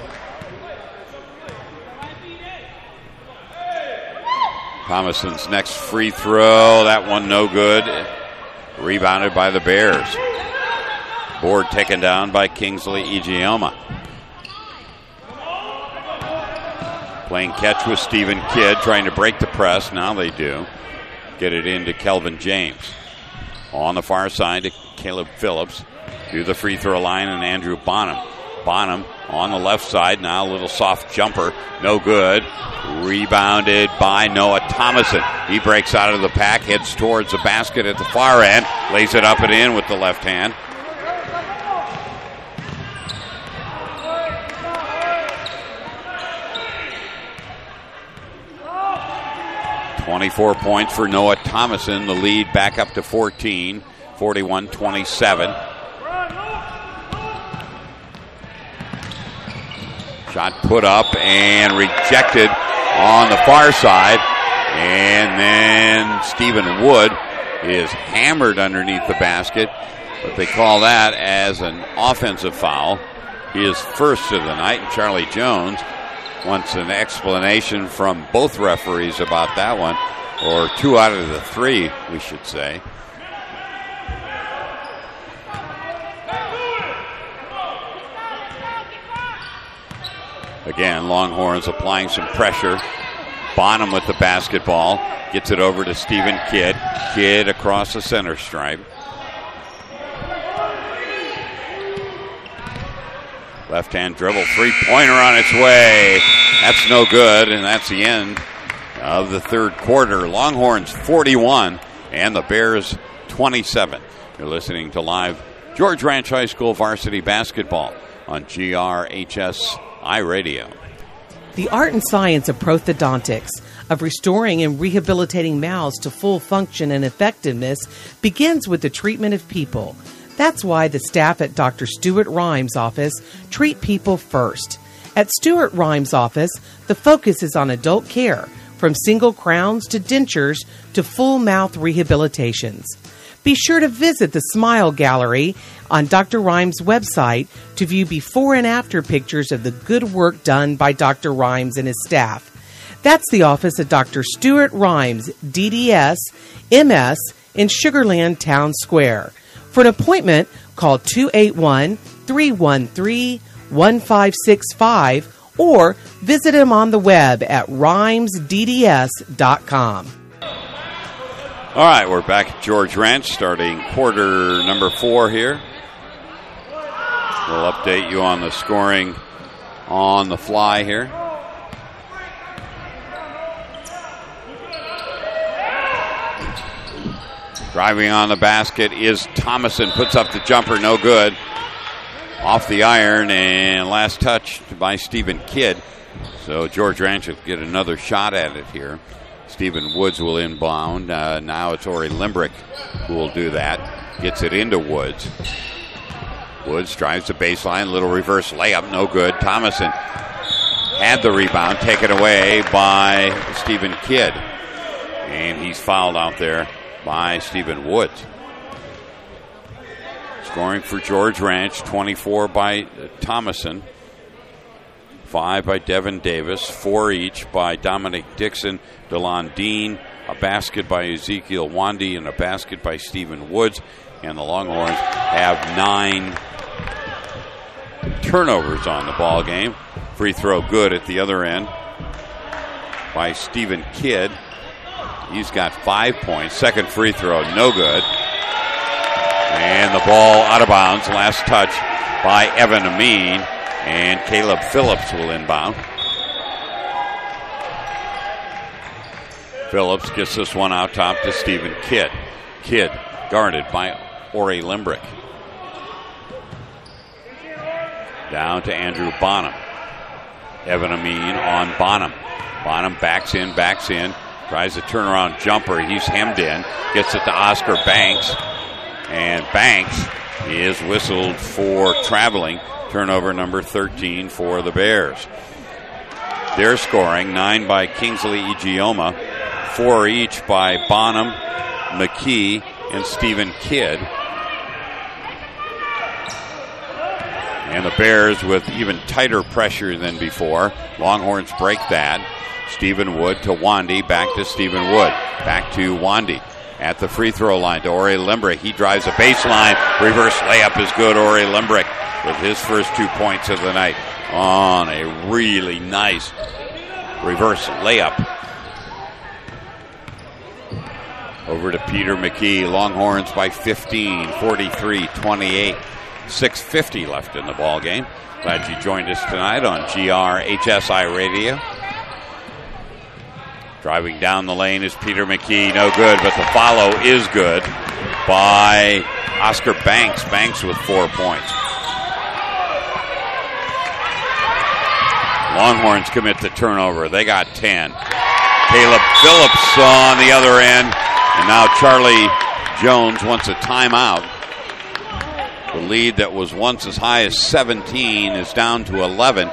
[SPEAKER 2] Thomason's next free throw, that one no good. Rebounded by the Bears. Board taken down by Kingsley Ijeoma. Playing catch with Stephen Kidd, trying to break the press. Now they do. Get it into Kelvin James. On the far side to Caleb Phillips. To the free throw line and Andrew Bonham. Bonham on the left side. Now a little soft jumper. No good. Rebounded by Noah Thomason. He breaks out of the pack, heads towards the basket at the far end. Lays it up and in with the left hand. .24 points for Noah Thomason. The lead back up to 14. 41-27. Shot put up and rejected on the far side. And then Stephen Wood is hammered underneath the basket. But they call that as an offensive foul. His first of the night. And Charlie Jones wants an explanation from both referees about that one. Or 2 out of the 3, we should say. Again, Longhorns applying some pressure. Bonham with the basketball. Gets it over to Stephen Kidd. Kidd across the center stripe. Left-hand dribble. Three-pointer on its way. That's no good, and that's the end of the third quarter. Longhorns 41 and the Bears 27. You're listening to live George Ranch High School varsity basketball on GRHS iRadio.
[SPEAKER 4] The art and science of prosthodontics, of restoring and rehabilitating mouths to full function and effectiveness, begins with the treatment of people. That's why the staff at Dr. Stuart Rhymes' office treat people first. At Stuart Rhymes' office, the focus is on adult care, from single crowns to dentures to full mouth rehabilitations. Be sure to visit the Smile Gallery on Dr. Rhymes' website to view before and after pictures of the good work done by Dr. Rhymes and his staff. That's the office of Dr. Stuart Rhymes, DDS, MS, in Sugar Land Town Square. For an appointment, call 281-313-1565 or visit him on the web at rhymesdds.com.
[SPEAKER 2] All right, we're back at George Ranch, starting quarter number 4 here. We'll update you on the scoring on the fly here. Driving on the basket is Thomason. Puts up the jumper, no good. Off the iron, and last touch by Stephen Kidd. So George Ranch will get another shot at it here. Stephen Woods will inbound. Now it's Ori Limbrick who will do that. Gets it into Woods. Woods drives the baseline. Little reverse layup, no good. Thomason had the rebound, taken away by Stephen Kidd. And he's fouled out there by Stephen Woods. Scoring for George Ranch, 24 by Thomason, 5 by Devin Davis, 4 each by Dominic Dixon, DeLon Dean, a basket by Ezekiel Wandy, and a basket by Stephen Woods. And the Longhorns have 9 turnovers on the ball game. Free throw good at the other end by Stephen Kidd. He's got 5 points. Second free throw, no good. And the ball out of bounds. Last touch by Evan Amin. And Caleb Phillips will inbound. Phillips gets this one out top to Stephen Kidd. Kidd guarded by Ori Limbrick. Down to Andrew Bonham. Evan Amin on Bonham. Bonham backs in. Tries a turnaround jumper. He's hemmed in. Gets it to Oscar Banks. And Banks is whistled for traveling. Turnover number 13 for the Bears. They're scoring 9 by Kingsley Ijeoma, 4 each by Bonham, McKee, and Stephen Kidd. And the Bears with even tighter pressure than before. Longhorns break that. Stephen Wood to Wandy, back to Stephen Wood, back to Wandy. At the free throw line to Ori Limbrick. He drives a baseline. Reverse layup is good. Ori Limbrick with his first 2 points of the night on a really nice reverse layup. Over to Peter McKee. Longhorns by 15, 43-28. 6:50 left in the ball game. Glad you joined us tonight on GRHSI Radio. Driving down the lane is Peter McKee. No good, but the follow is good by Oscar Banks. Banks with 4 points. Longhorns commit the turnover. They got 10. Caleb Phillips on the other end. And now Charlie Jones wants a timeout. The lead that was once as high as 17 is down to 11,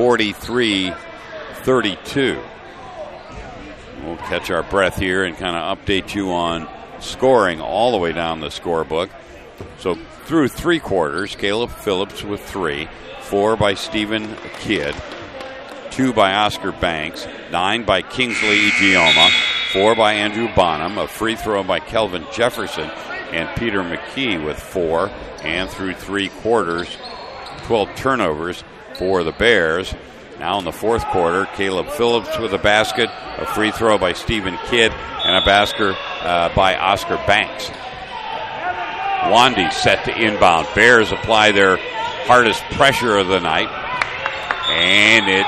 [SPEAKER 2] 43-32. We'll catch our breath here and kind of update you on scoring all the way down the scorebook. So through 3 quarters, Caleb Phillips with 3, 4 by Stephen Kidd, 2 by Oscar Banks, 9 by Kingsley Ijeoma, 4 by Andrew Bonham, a free throw by Kelvin Jefferson, and Peter McKee with 4. And through 3 quarters, 12 turnovers for the Bears. Now in the fourth quarter, Caleb Phillips with a basket, a free throw by Stephen Kidd, and a basket by Oscar Banks. Wandy set to inbound. Bears apply their hardest pressure of the night. And it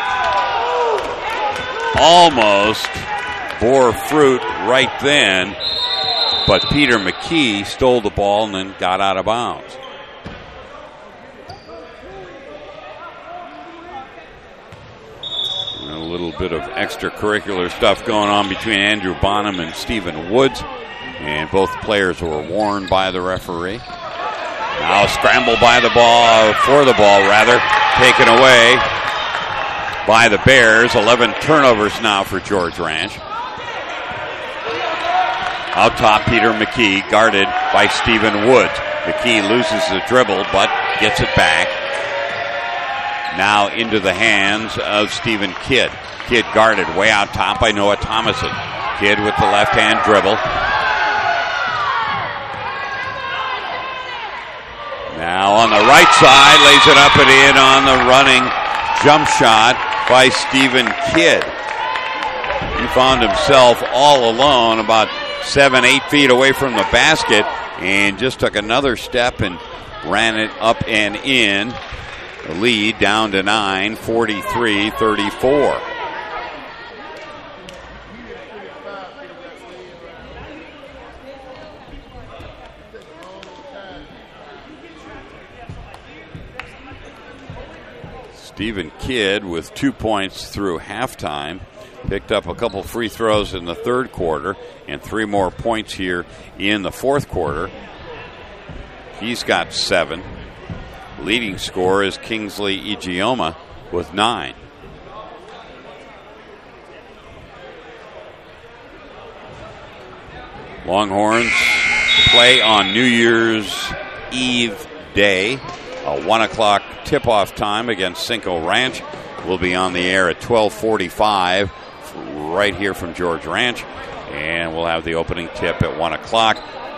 [SPEAKER 2] almost bore fruit right then, but Peter McKee stole the ball and then got out of bounds. little bit of extracurricular stuff going on between Andrew Bonham and Stephen Woods. And both players were warned by the referee. Now scramble for the ball, taken away by the Bears. 11 turnovers now for George Ranch. Out top, Peter McKee, guarded by Stephen Woods. McKee loses the dribble, but gets it back. Now into the hands of Stephen Kidd. Kidd guarded way out top by Noah Thomason. Kidd with the left-hand dribble. Now on the right side, lays it up and in on the running jump shot by Stephen Kidd. He found himself all alone about 7-8 feet away from the basket and just took another step and ran it up and in. The lead down to 9, 43-34. Stephen Kidd with 2 points through halftime. Picked up a couple free throws in the third quarter and 3 more points here in the fourth quarter. He's got 7. Leading scorer is Kingsley Ijeoma with 9. Longhorns play on New Year's Eve day. A 1 o'clock tip-off time against Cinco Ranch. We'll be on the air at 12:45 right here from George Ranch. And we'll have the opening tip at 1 o'clock.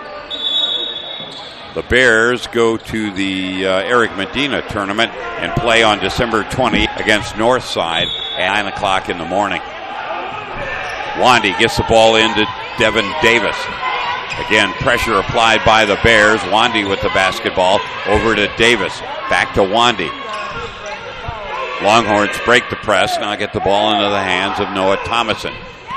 [SPEAKER 2] The Bears go to the Eric Medina tournament and play on December 20 against Northside at 9 o'clock in the morning. Wandy gets the ball into Devin Davis. Again, pressure applied by the Bears. Wandy with the basketball over to Davis. Back to Wandy. Longhorns break the press. Now get the ball into the hands of Noah Thomason.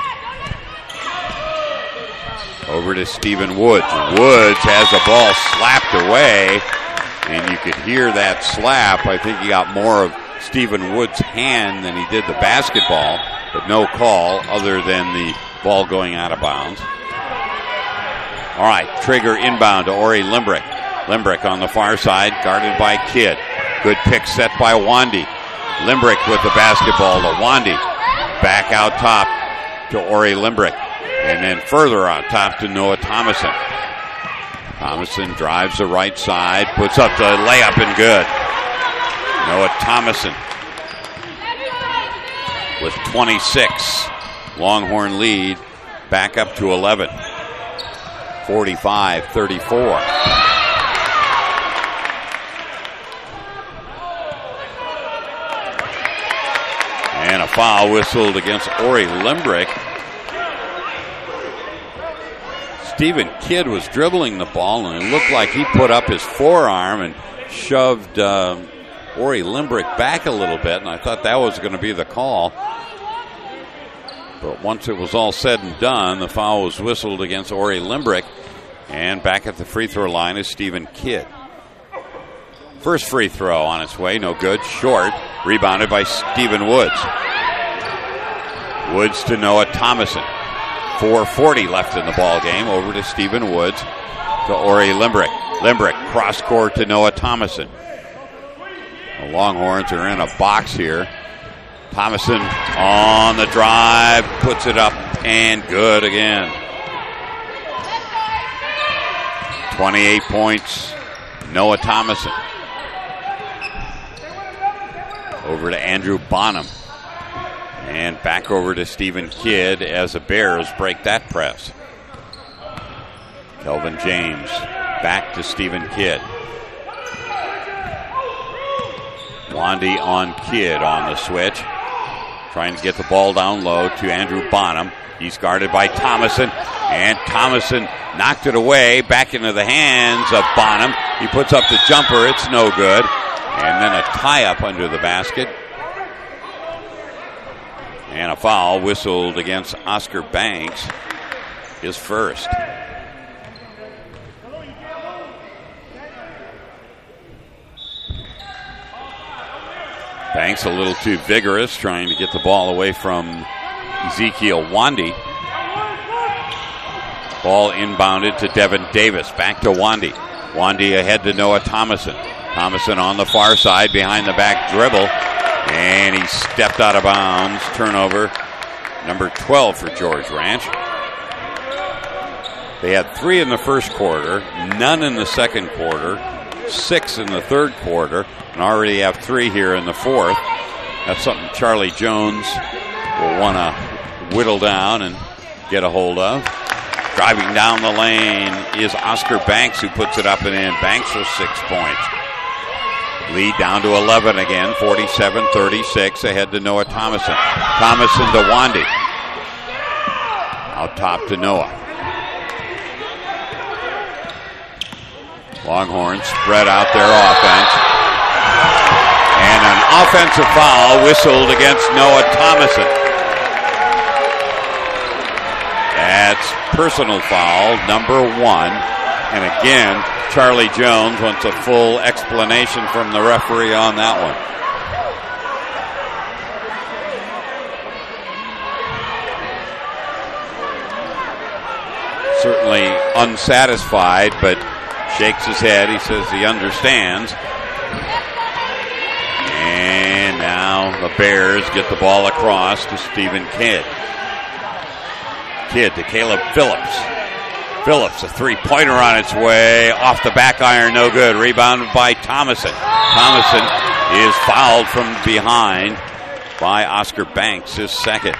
[SPEAKER 2] Over to Stephen Woods. Woods has the ball slapped away, and you could hear that slap. I think he got more of Stephen Woods' hand than he did the basketball, but no call other than the ball going out of bounds. All right, Trigger inbound to Ori Limbrick. Limbrick on the far side, guarded by Kidd. Good pick set by Wandy. Limbrick with the basketball to Wandy. Back out top to Ori Limbrick. And then further out top to Noah Thomason. Thomason drives the right side, puts up the layup and good. Noah Thomason with 26. Longhorn lead back up to 11. 45-34. And a foul whistled against Ori Limbrick. Stephen Kidd was dribbling the ball, and it looked like he put up his forearm and shoved Ori Limbrick back a little bit, and I thought that was going to be the call. But once it was all said and done, the foul was whistled against Ori Limbrick, and back at the free throw line is Stephen Kidd. First free throw on its way, no good, short, rebounded by Stephen Woods. Woods to Noah Thomason. 4:40 left in the ball game. Over to Stephen Woods to Ori Limbrick. Limbrick cross court to Noah Thomason. The Longhorns are in a box here. Thomason on the drive, puts it up and good again. 28 points, Noah Thomason. Over to Andrew Bonham. And back over to Stephen Kidd as the Bears break that press. Kelvin James back to Stephen Kidd. Wandy on Kidd on the switch. Trying to get the ball down low to Andrew Bonham. He's guarded by Thomason. And Thomason knocked it away back into the hands of Bonham. He puts up the jumper. It's no good. And then a tie-up under the basket. And a foul whistled against Oscar Banks, his first. Banks a little too vigorous, trying to get the ball away from Ezekiel Wandy. Ball inbounded to Devin Davis. Back to Wandy. Wandy ahead to Noah Thomason. Thomason on the far side behind the back dribble. And he stepped out of bounds. Turnover number 12 for George Ranch. They had 3 in the first quarter, none in the second quarter, 6 in the third quarter, and already have 3 here in the fourth. That's something Charlie Jones will want to whittle down and get a hold of. Driving down the lane is Oscar Banks, who puts it up and in. Banks with 6 points. Lead down to 11 again, 47-36, ahead to Noah Thomason. Thomason to Wandy. Out top to Noah. Longhorns spread out their offense. And an offensive foul whistled against Noah Thomason. That's personal foul number 1. And again, Charlie Jones wants a full explanation from the referee on that one. Certainly unsatisfied, but shakes his head. He says he understands. And now the Bears get the ball across to Stephen Kidd. Kidd to Caleb Phillips. Phillips, a 3-pointer on its way. Off the back iron, no good. Rebounded by Thomason. Thomason is fouled from behind by Oscar Banks, his second.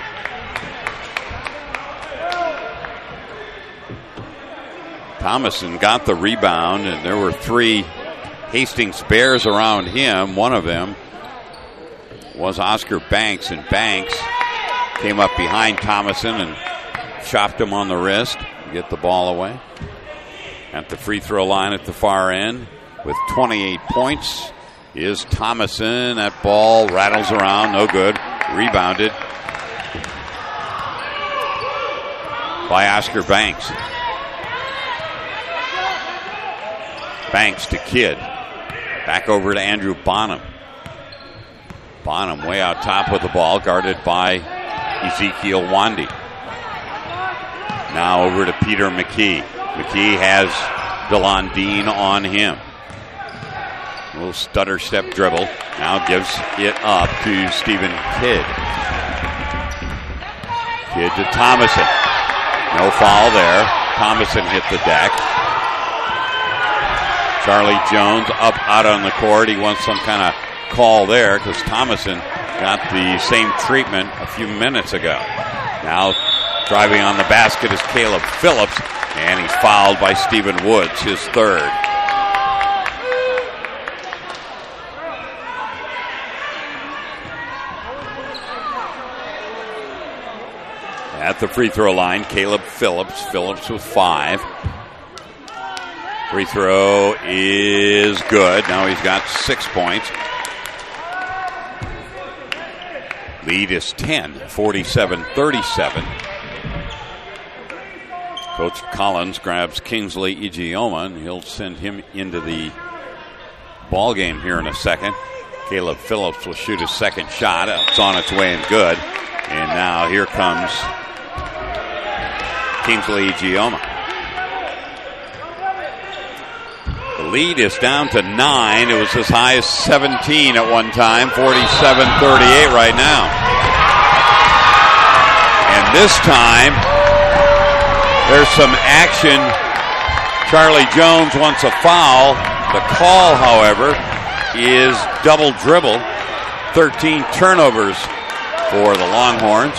[SPEAKER 2] Thomason got the rebound, and there were 3 Hastings Bears around him. One of them was Oscar Banks, and Banks came up behind Thomason and chopped him on the wrist to get the ball away. At the free throw line at the far end with 28 points is Thomason. That ball rattles around, no good. Rebounded by Oscar Banks. Banks to Kidd. Back over to Andrew Bonham. Bonham way out top with the ball, guarded by Ezekiel Wandy. Now over to Peter McKee. McKee has DeLon Dean on him. A little stutter step dribble. Now gives it up to Stephen Kidd. Kidd to Thomason. No foul there. Thomason hit the deck. Charlie Jones up out on the court. He wants some kind of call there because Thomason got the same treatment a few minutes ago. Now driving on the basket is Caleb Phillips, and he's fouled by Stephen Woods, his third. At the free throw line, Caleb Phillips. Phillips with 5. Free throw is good. Now he's got 6 points. Lead is 10, 47-37. Coach Collins grabs Kingsley Ijeoma, and he'll send him into the ball game here in a second. Caleb Phillips will shoot his second shot. It's on its way and good. And now here comes Kingsley Ijeoma. The lead is down to 9. It was as high as 17 at one time. 47-38 right now. And this time, there's some action. Charlie Jones wants a foul. The call, however, is double dribble. 13 turnovers for the Longhorns.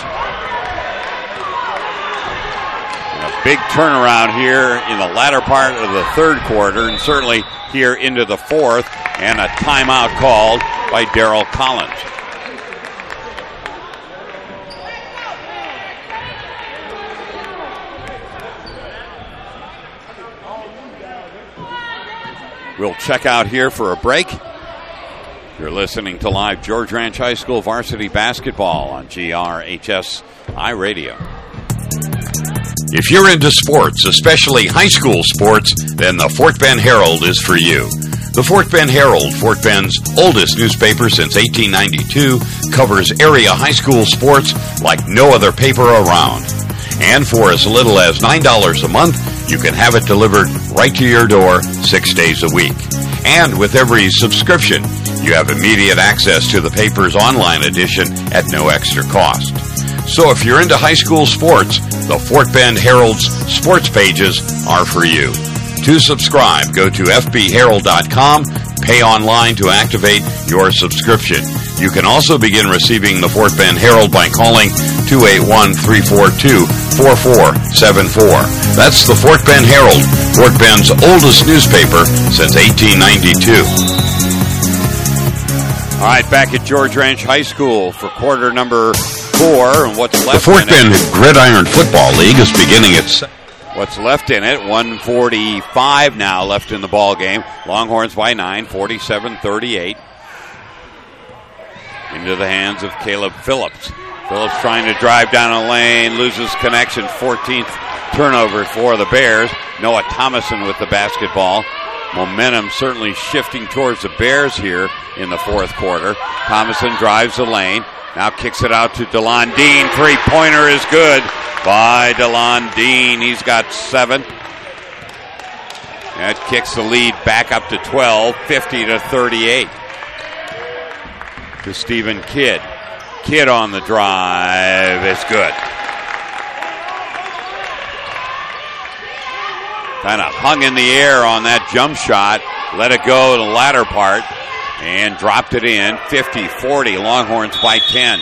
[SPEAKER 2] Big turnaround here in the latter part of the third quarter, and certainly here into the fourth, and a timeout called by Darryl Collins. We'll check out here for a break. You're listening to live George Ranch High School varsity basketball on GRHS iRadio.
[SPEAKER 13] If you're into sports, especially high school sports, then the Fort Bend Herald is for you.
[SPEAKER 2] The Fort Bend Herald, Fort Bend's oldest newspaper since 1892, covers area high school sports like no other paper around. And for as little as $9 a month, you can have it delivered right to your door 6 days a week. And with every subscription, you have immediate access to the paper's online edition at no extra cost. So if you're into high school sports, the Fort Bend Herald's sports pages are for you. To subscribe, go to fbherald.com, pay online to activate your subscription. You can also begin receiving the Fort Bend Herald by calling 281-342-4474. That's the Fort Bend Herald, Fort Bend's oldest newspaper since 1892. All right, back at George Ranch High School for quarter number 4, and what's left
[SPEAKER 7] in it. The Fort Bend Gridiron Football League is beginning its...
[SPEAKER 2] What's left in it, 1:45 now left in the ball game. Longhorns by 9, 47-38. Into the hands of Caleb Phillips. Phillips trying to drive down a lane, loses connection, 14th turnover for the Bears. Noah Thomason with the basketball. Momentum certainly shifting towards the Bears here in the fourth quarter. Thomason drives the lane, now kicks it out to DeLon Dean. Three-pointer is good by DeLon Dean. He's got 7. That kicks the lead back up to 12, 50-38. To Stephen Kidd. Kidd on the drive. It's good. Kind of hung in the air on that jump shot. Let it go in the latter part. And dropped it in. 50-40. Longhorns by 10.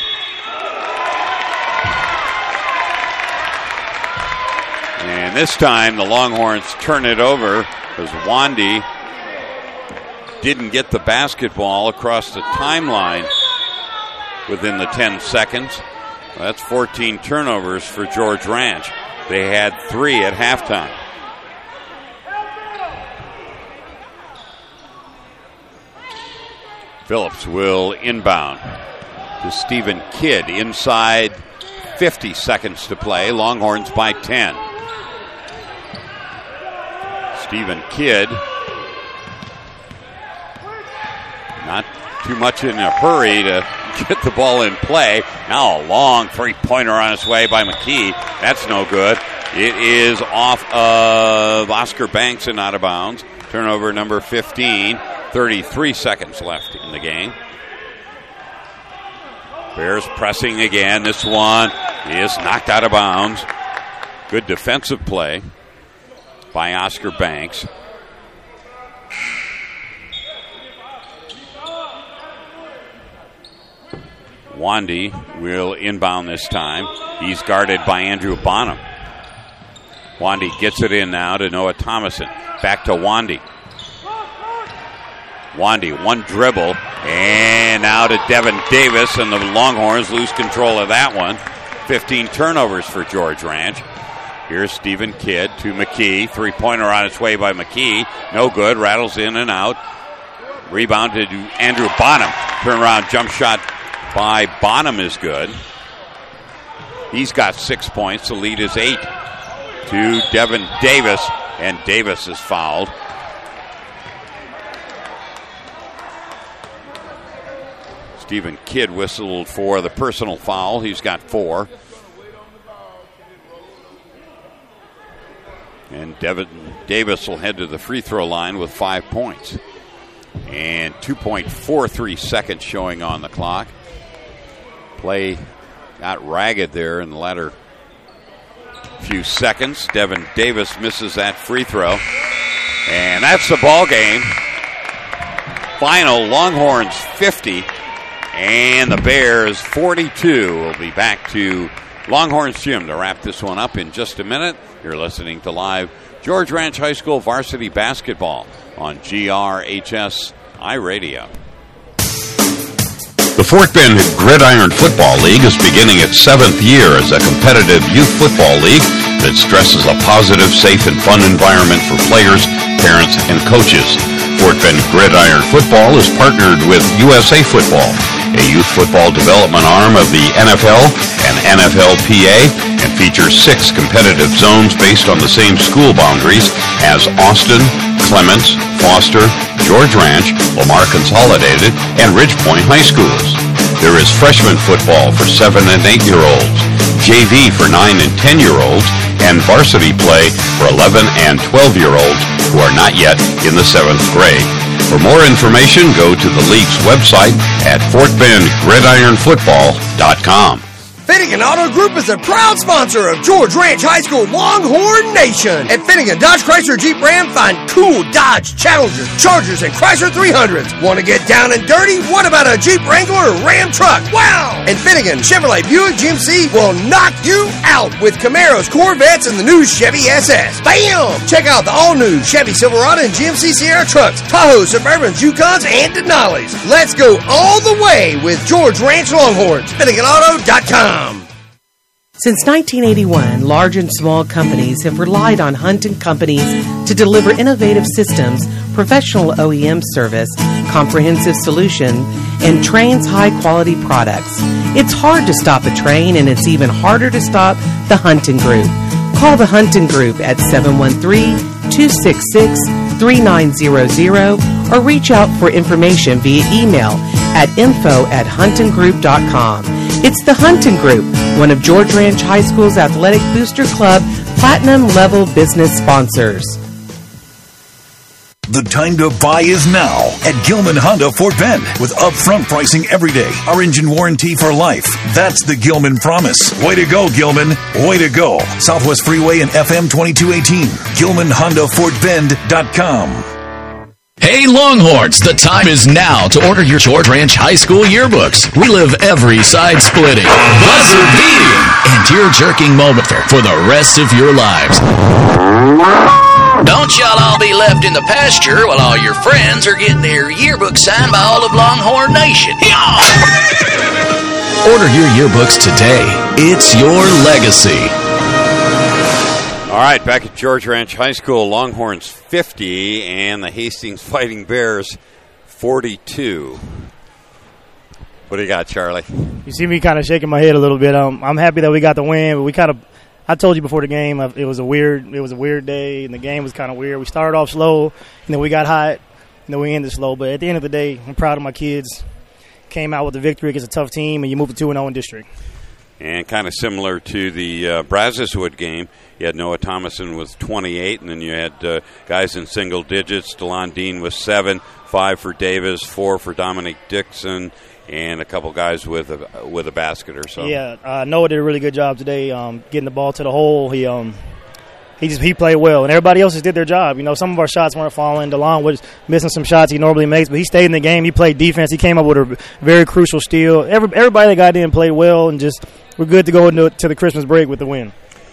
[SPEAKER 2] And this time the Longhorns turn it over as Wandy didn't get the basketball across the timeline within the 10 seconds. That's 14 turnovers for George Ranch. They had 3 at halftime. Phillips will inbound to Stephen Kidd inside 50 seconds to play. Longhorns by 10. Stephen Kidd not too much in a hurry to get the ball in play. Now a long three-pointer on its way by McKee. That's no good. It is off of Oscar Banks and out of bounds. Turnover number 15. 33 seconds left in the game. Bears pressing again. This one is knocked out of bounds. Good defensive play by Oscar Banks. Wandy will inbound this time. He's guarded by Andrew Bonham. Wandy gets it in now to Noah Thomason. Back to Wandy. Wandy, one dribble, and now to Devin Davis, and the Longhorns lose control of that one. 15 turnovers for George Ranch. Here's Stephen Kidd to McKee. Three-pointer on its way by McKee. No good, rattles in and out. Rebounded to Andrew Bonham. Turnaround jump shot by Bonham is good. He's got 6 points. The lead is 8 to Devin Davis, and Davis is fouled. Stephen Kidd whistled for the personal foul. He's got 4. And Devin Davis will head to the free throw line with 5 points. And 2.43 seconds showing on the clock. Play got ragged there in the latter few seconds. Devin Davis misses that free throw. And that's the ball game. Final, Longhorns 50. And the Bears 42. We'll be back to Longhorns Gym to wrap this one up in just a minute. You're listening to live George Ranch High School varsity basketball on GRHS iRadio.
[SPEAKER 7] The Fort Bend Gridiron Football League is beginning its 7th year as a competitive youth football league that stresses a positive, safe, and fun environment for players, parents, and coaches. Fort Bend Gridiron Football is partnered with USA Football, a youth football development arm of the NFL and NFLPA, and
[SPEAKER 2] features 6 competitive zones based on the same school boundaries as Austin, Clements, Foster, George Ranch, Lamar Consolidated, and Ridgepoint High Schools. There is freshman football for 7 and 8-year-olds, JV for 9 and 10-year-olds, and varsity play for 11 and 12-year-olds who are not yet in the 7th grade. For more information, go to the league's website at FortBendGridironFootball.com.
[SPEAKER 3] Finnegan Auto Group is a proud sponsor of George Ranch High School Longhorn Nation. At Finnegan Dodge Chrysler Jeep Ram, find cool Dodge Challengers, Chargers, and Chrysler 300s. Want to get down and dirty? What about a Jeep Wrangler or Ram truck? Wow! And Finnegan Chevrolet Buick GMC will knock you out with Camaros, Corvettes, and the new Chevy SS. Bam! Check out the all-new Chevy Silverado and GMC Sierra trucks, Tahoe, Suburbans, Yukons, and Denali's. Let's go all the way with George Ranch Longhorns. FinneganAuto.com.
[SPEAKER 4] Since 1981, large and small companies have relied on Hunt & Companies to deliver innovative systems, professional OEM service, comprehensive solution, and Train's high-quality products. It's hard to stop a train, and it's even harder to stop the Hunting Group. Call the Hunting Group at 713-266-3900 or reach out for information via email at info@huntinggroup.com. It's the Hunting Group, one of George Ranch High School's Athletic Booster Club Platinum Level business sponsors.
[SPEAKER 7] The time to buy is now at Gilman Honda Fort Bend with upfront pricing every day. Our engine warranty for life. That's the Gilman promise. Way to go, Gilman. Way to go. Southwest Freeway and FM 2218. GilmanHondaFortBend.com.
[SPEAKER 8] Hey Longhorns, the time is now to order your George Ranch High School yearbooks. Relive every side-splitting, buzzer-beating, and tear-jerking moment for the rest of your lives.
[SPEAKER 12] Don't y'all all be left in the pasture while all your friends are getting their yearbook signed by all of Longhorn Nation.
[SPEAKER 8] Order your yearbooks today. It's your legacy.
[SPEAKER 2] All right, back at George Ranch High School, Longhorns 50 and the Hastings Fighting Bears 42. What do you got, Charlie?
[SPEAKER 9] You see me kind of shaking my head a little bit. I'm happy that we got the win, but I told you before the game it was a weird day, and the game was kind of weird. We started off slow, and then we got hot, and then we ended slow. But at the end of the day, I'm proud of my kids. Came out with a victory against a tough team, and you move to 2-0 in district.
[SPEAKER 2] And kind of similar to the Brazoswood game, you had Noah Thomason with 28, and then you had guys in single digits. DeLon Dean with 7, 5 for Davis, 4 for Dominic Dixon, and a couple guys with a basket or so.
[SPEAKER 9] Yeah, Noah did a really good job today getting the ball to the hole. He played well, and everybody else just did their job. You know, some of our shots weren't falling. DeLon was missing some shots he normally makes, but he stayed in the game. He played defense. He came up with a very crucial steal. Everybody that got in played well, and just we're good to go into to the Christmas break with the win.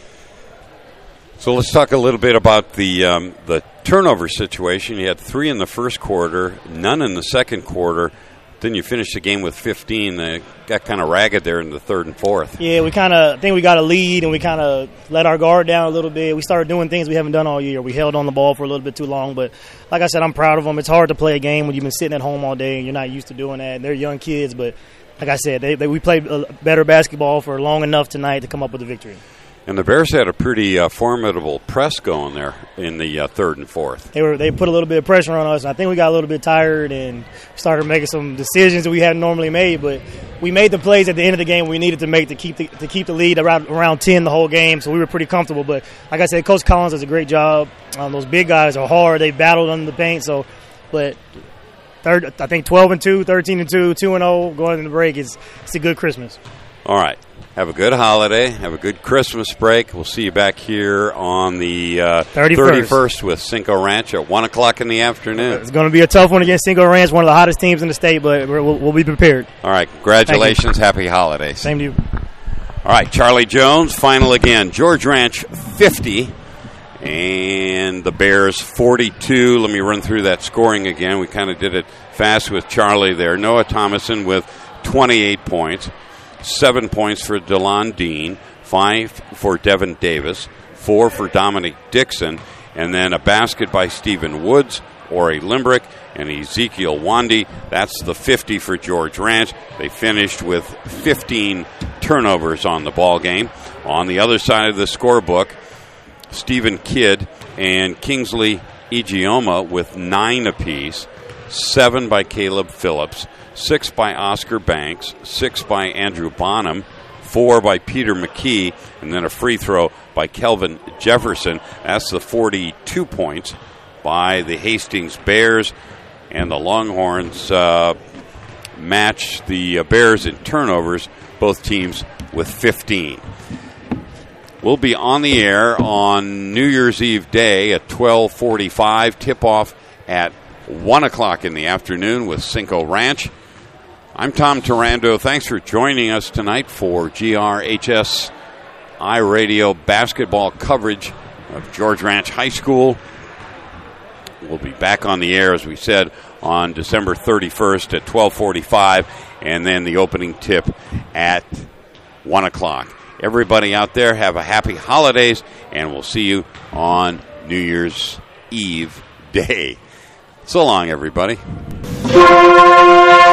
[SPEAKER 2] So let's talk a little bit about the turnover situation. You had 3 in the first quarter, none in the second quarter. Then you finished the game with 15. They got kind of ragged there in the third and fourth.
[SPEAKER 9] Yeah, I think we got a lead, and we kind of let our guard down a little bit. We started doing things we haven't done all year. We held on the ball for a little bit too long. But like I said, I'm proud of them. It's hard to play a game when you've been sitting at home all day and you're not used to doing that. They're young kids, but like I said, we played better basketball for long enough tonight to come up with a victory.
[SPEAKER 2] And the Bears had a pretty formidable press going there in the third and fourth.
[SPEAKER 9] They put a little bit of pressure on us, and I think we got a little bit tired and started making some decisions that we hadn't normally made. But we made the plays at the end of the game we needed to make to keep the lead around 10 the whole game, so we were pretty comfortable. But like I said, Coach Collins does a great job. Those big guys are hard. They battled under the paint. But I think 12-2, 13-2, 2-0 going into the break it's a good Christmas.
[SPEAKER 2] All right. Have a good holiday. Have a good Christmas break. We'll see you back here on the 31st with Cinco Ranch at 1 o'clock in the afternoon.
[SPEAKER 9] It's going to be a tough one against Cinco Ranch, one of the hottest teams in the state, but we'll be prepared.
[SPEAKER 2] All right. Congratulations. Happy holidays.
[SPEAKER 9] Same to you.
[SPEAKER 2] All right. Charlie Jones, final again. George Ranch 50 and the Bears 42. Let me run through that scoring again. We kind of did it fast with Charlie there. Noah Thomason with 28 points. 7 points for DeLon Dean, 5 for Devin Davis, 4 for Dominic Dixon, and then a basket by Stephen Woods, Ori Limbrick, and Ezekiel Wandy. That's the 50 for George Ranch. They finished with 15 turnovers on the ball game. On the other side of the scorebook, Stephen Kidd and Kingsley Igioma with 9 apiece, 7 by Caleb Phillips, 6 by Oscar Banks, 6 by Andrew Bonham, 4 by Peter McKee, and then a free throw by Kelvin Jefferson. That's the 42 points by the Hastings Bears. And the Longhorns match the Bears in turnovers, both teams with 15. We'll be on the air on New Year's Eve day at 12:45. Tip-off at 1 o'clock in the afternoon with Cinco Ranch. I'm Tom Tarando. Thanks for joining us tonight for GRHS iRadio basketball coverage of George Ranch High School. We'll be back on the air, as we said, on December 31st at 12:45, and then the opening tip at 1 o'clock. Everybody out there, have a happy holidays, and we'll see you on New Year's Eve day. So long, everybody.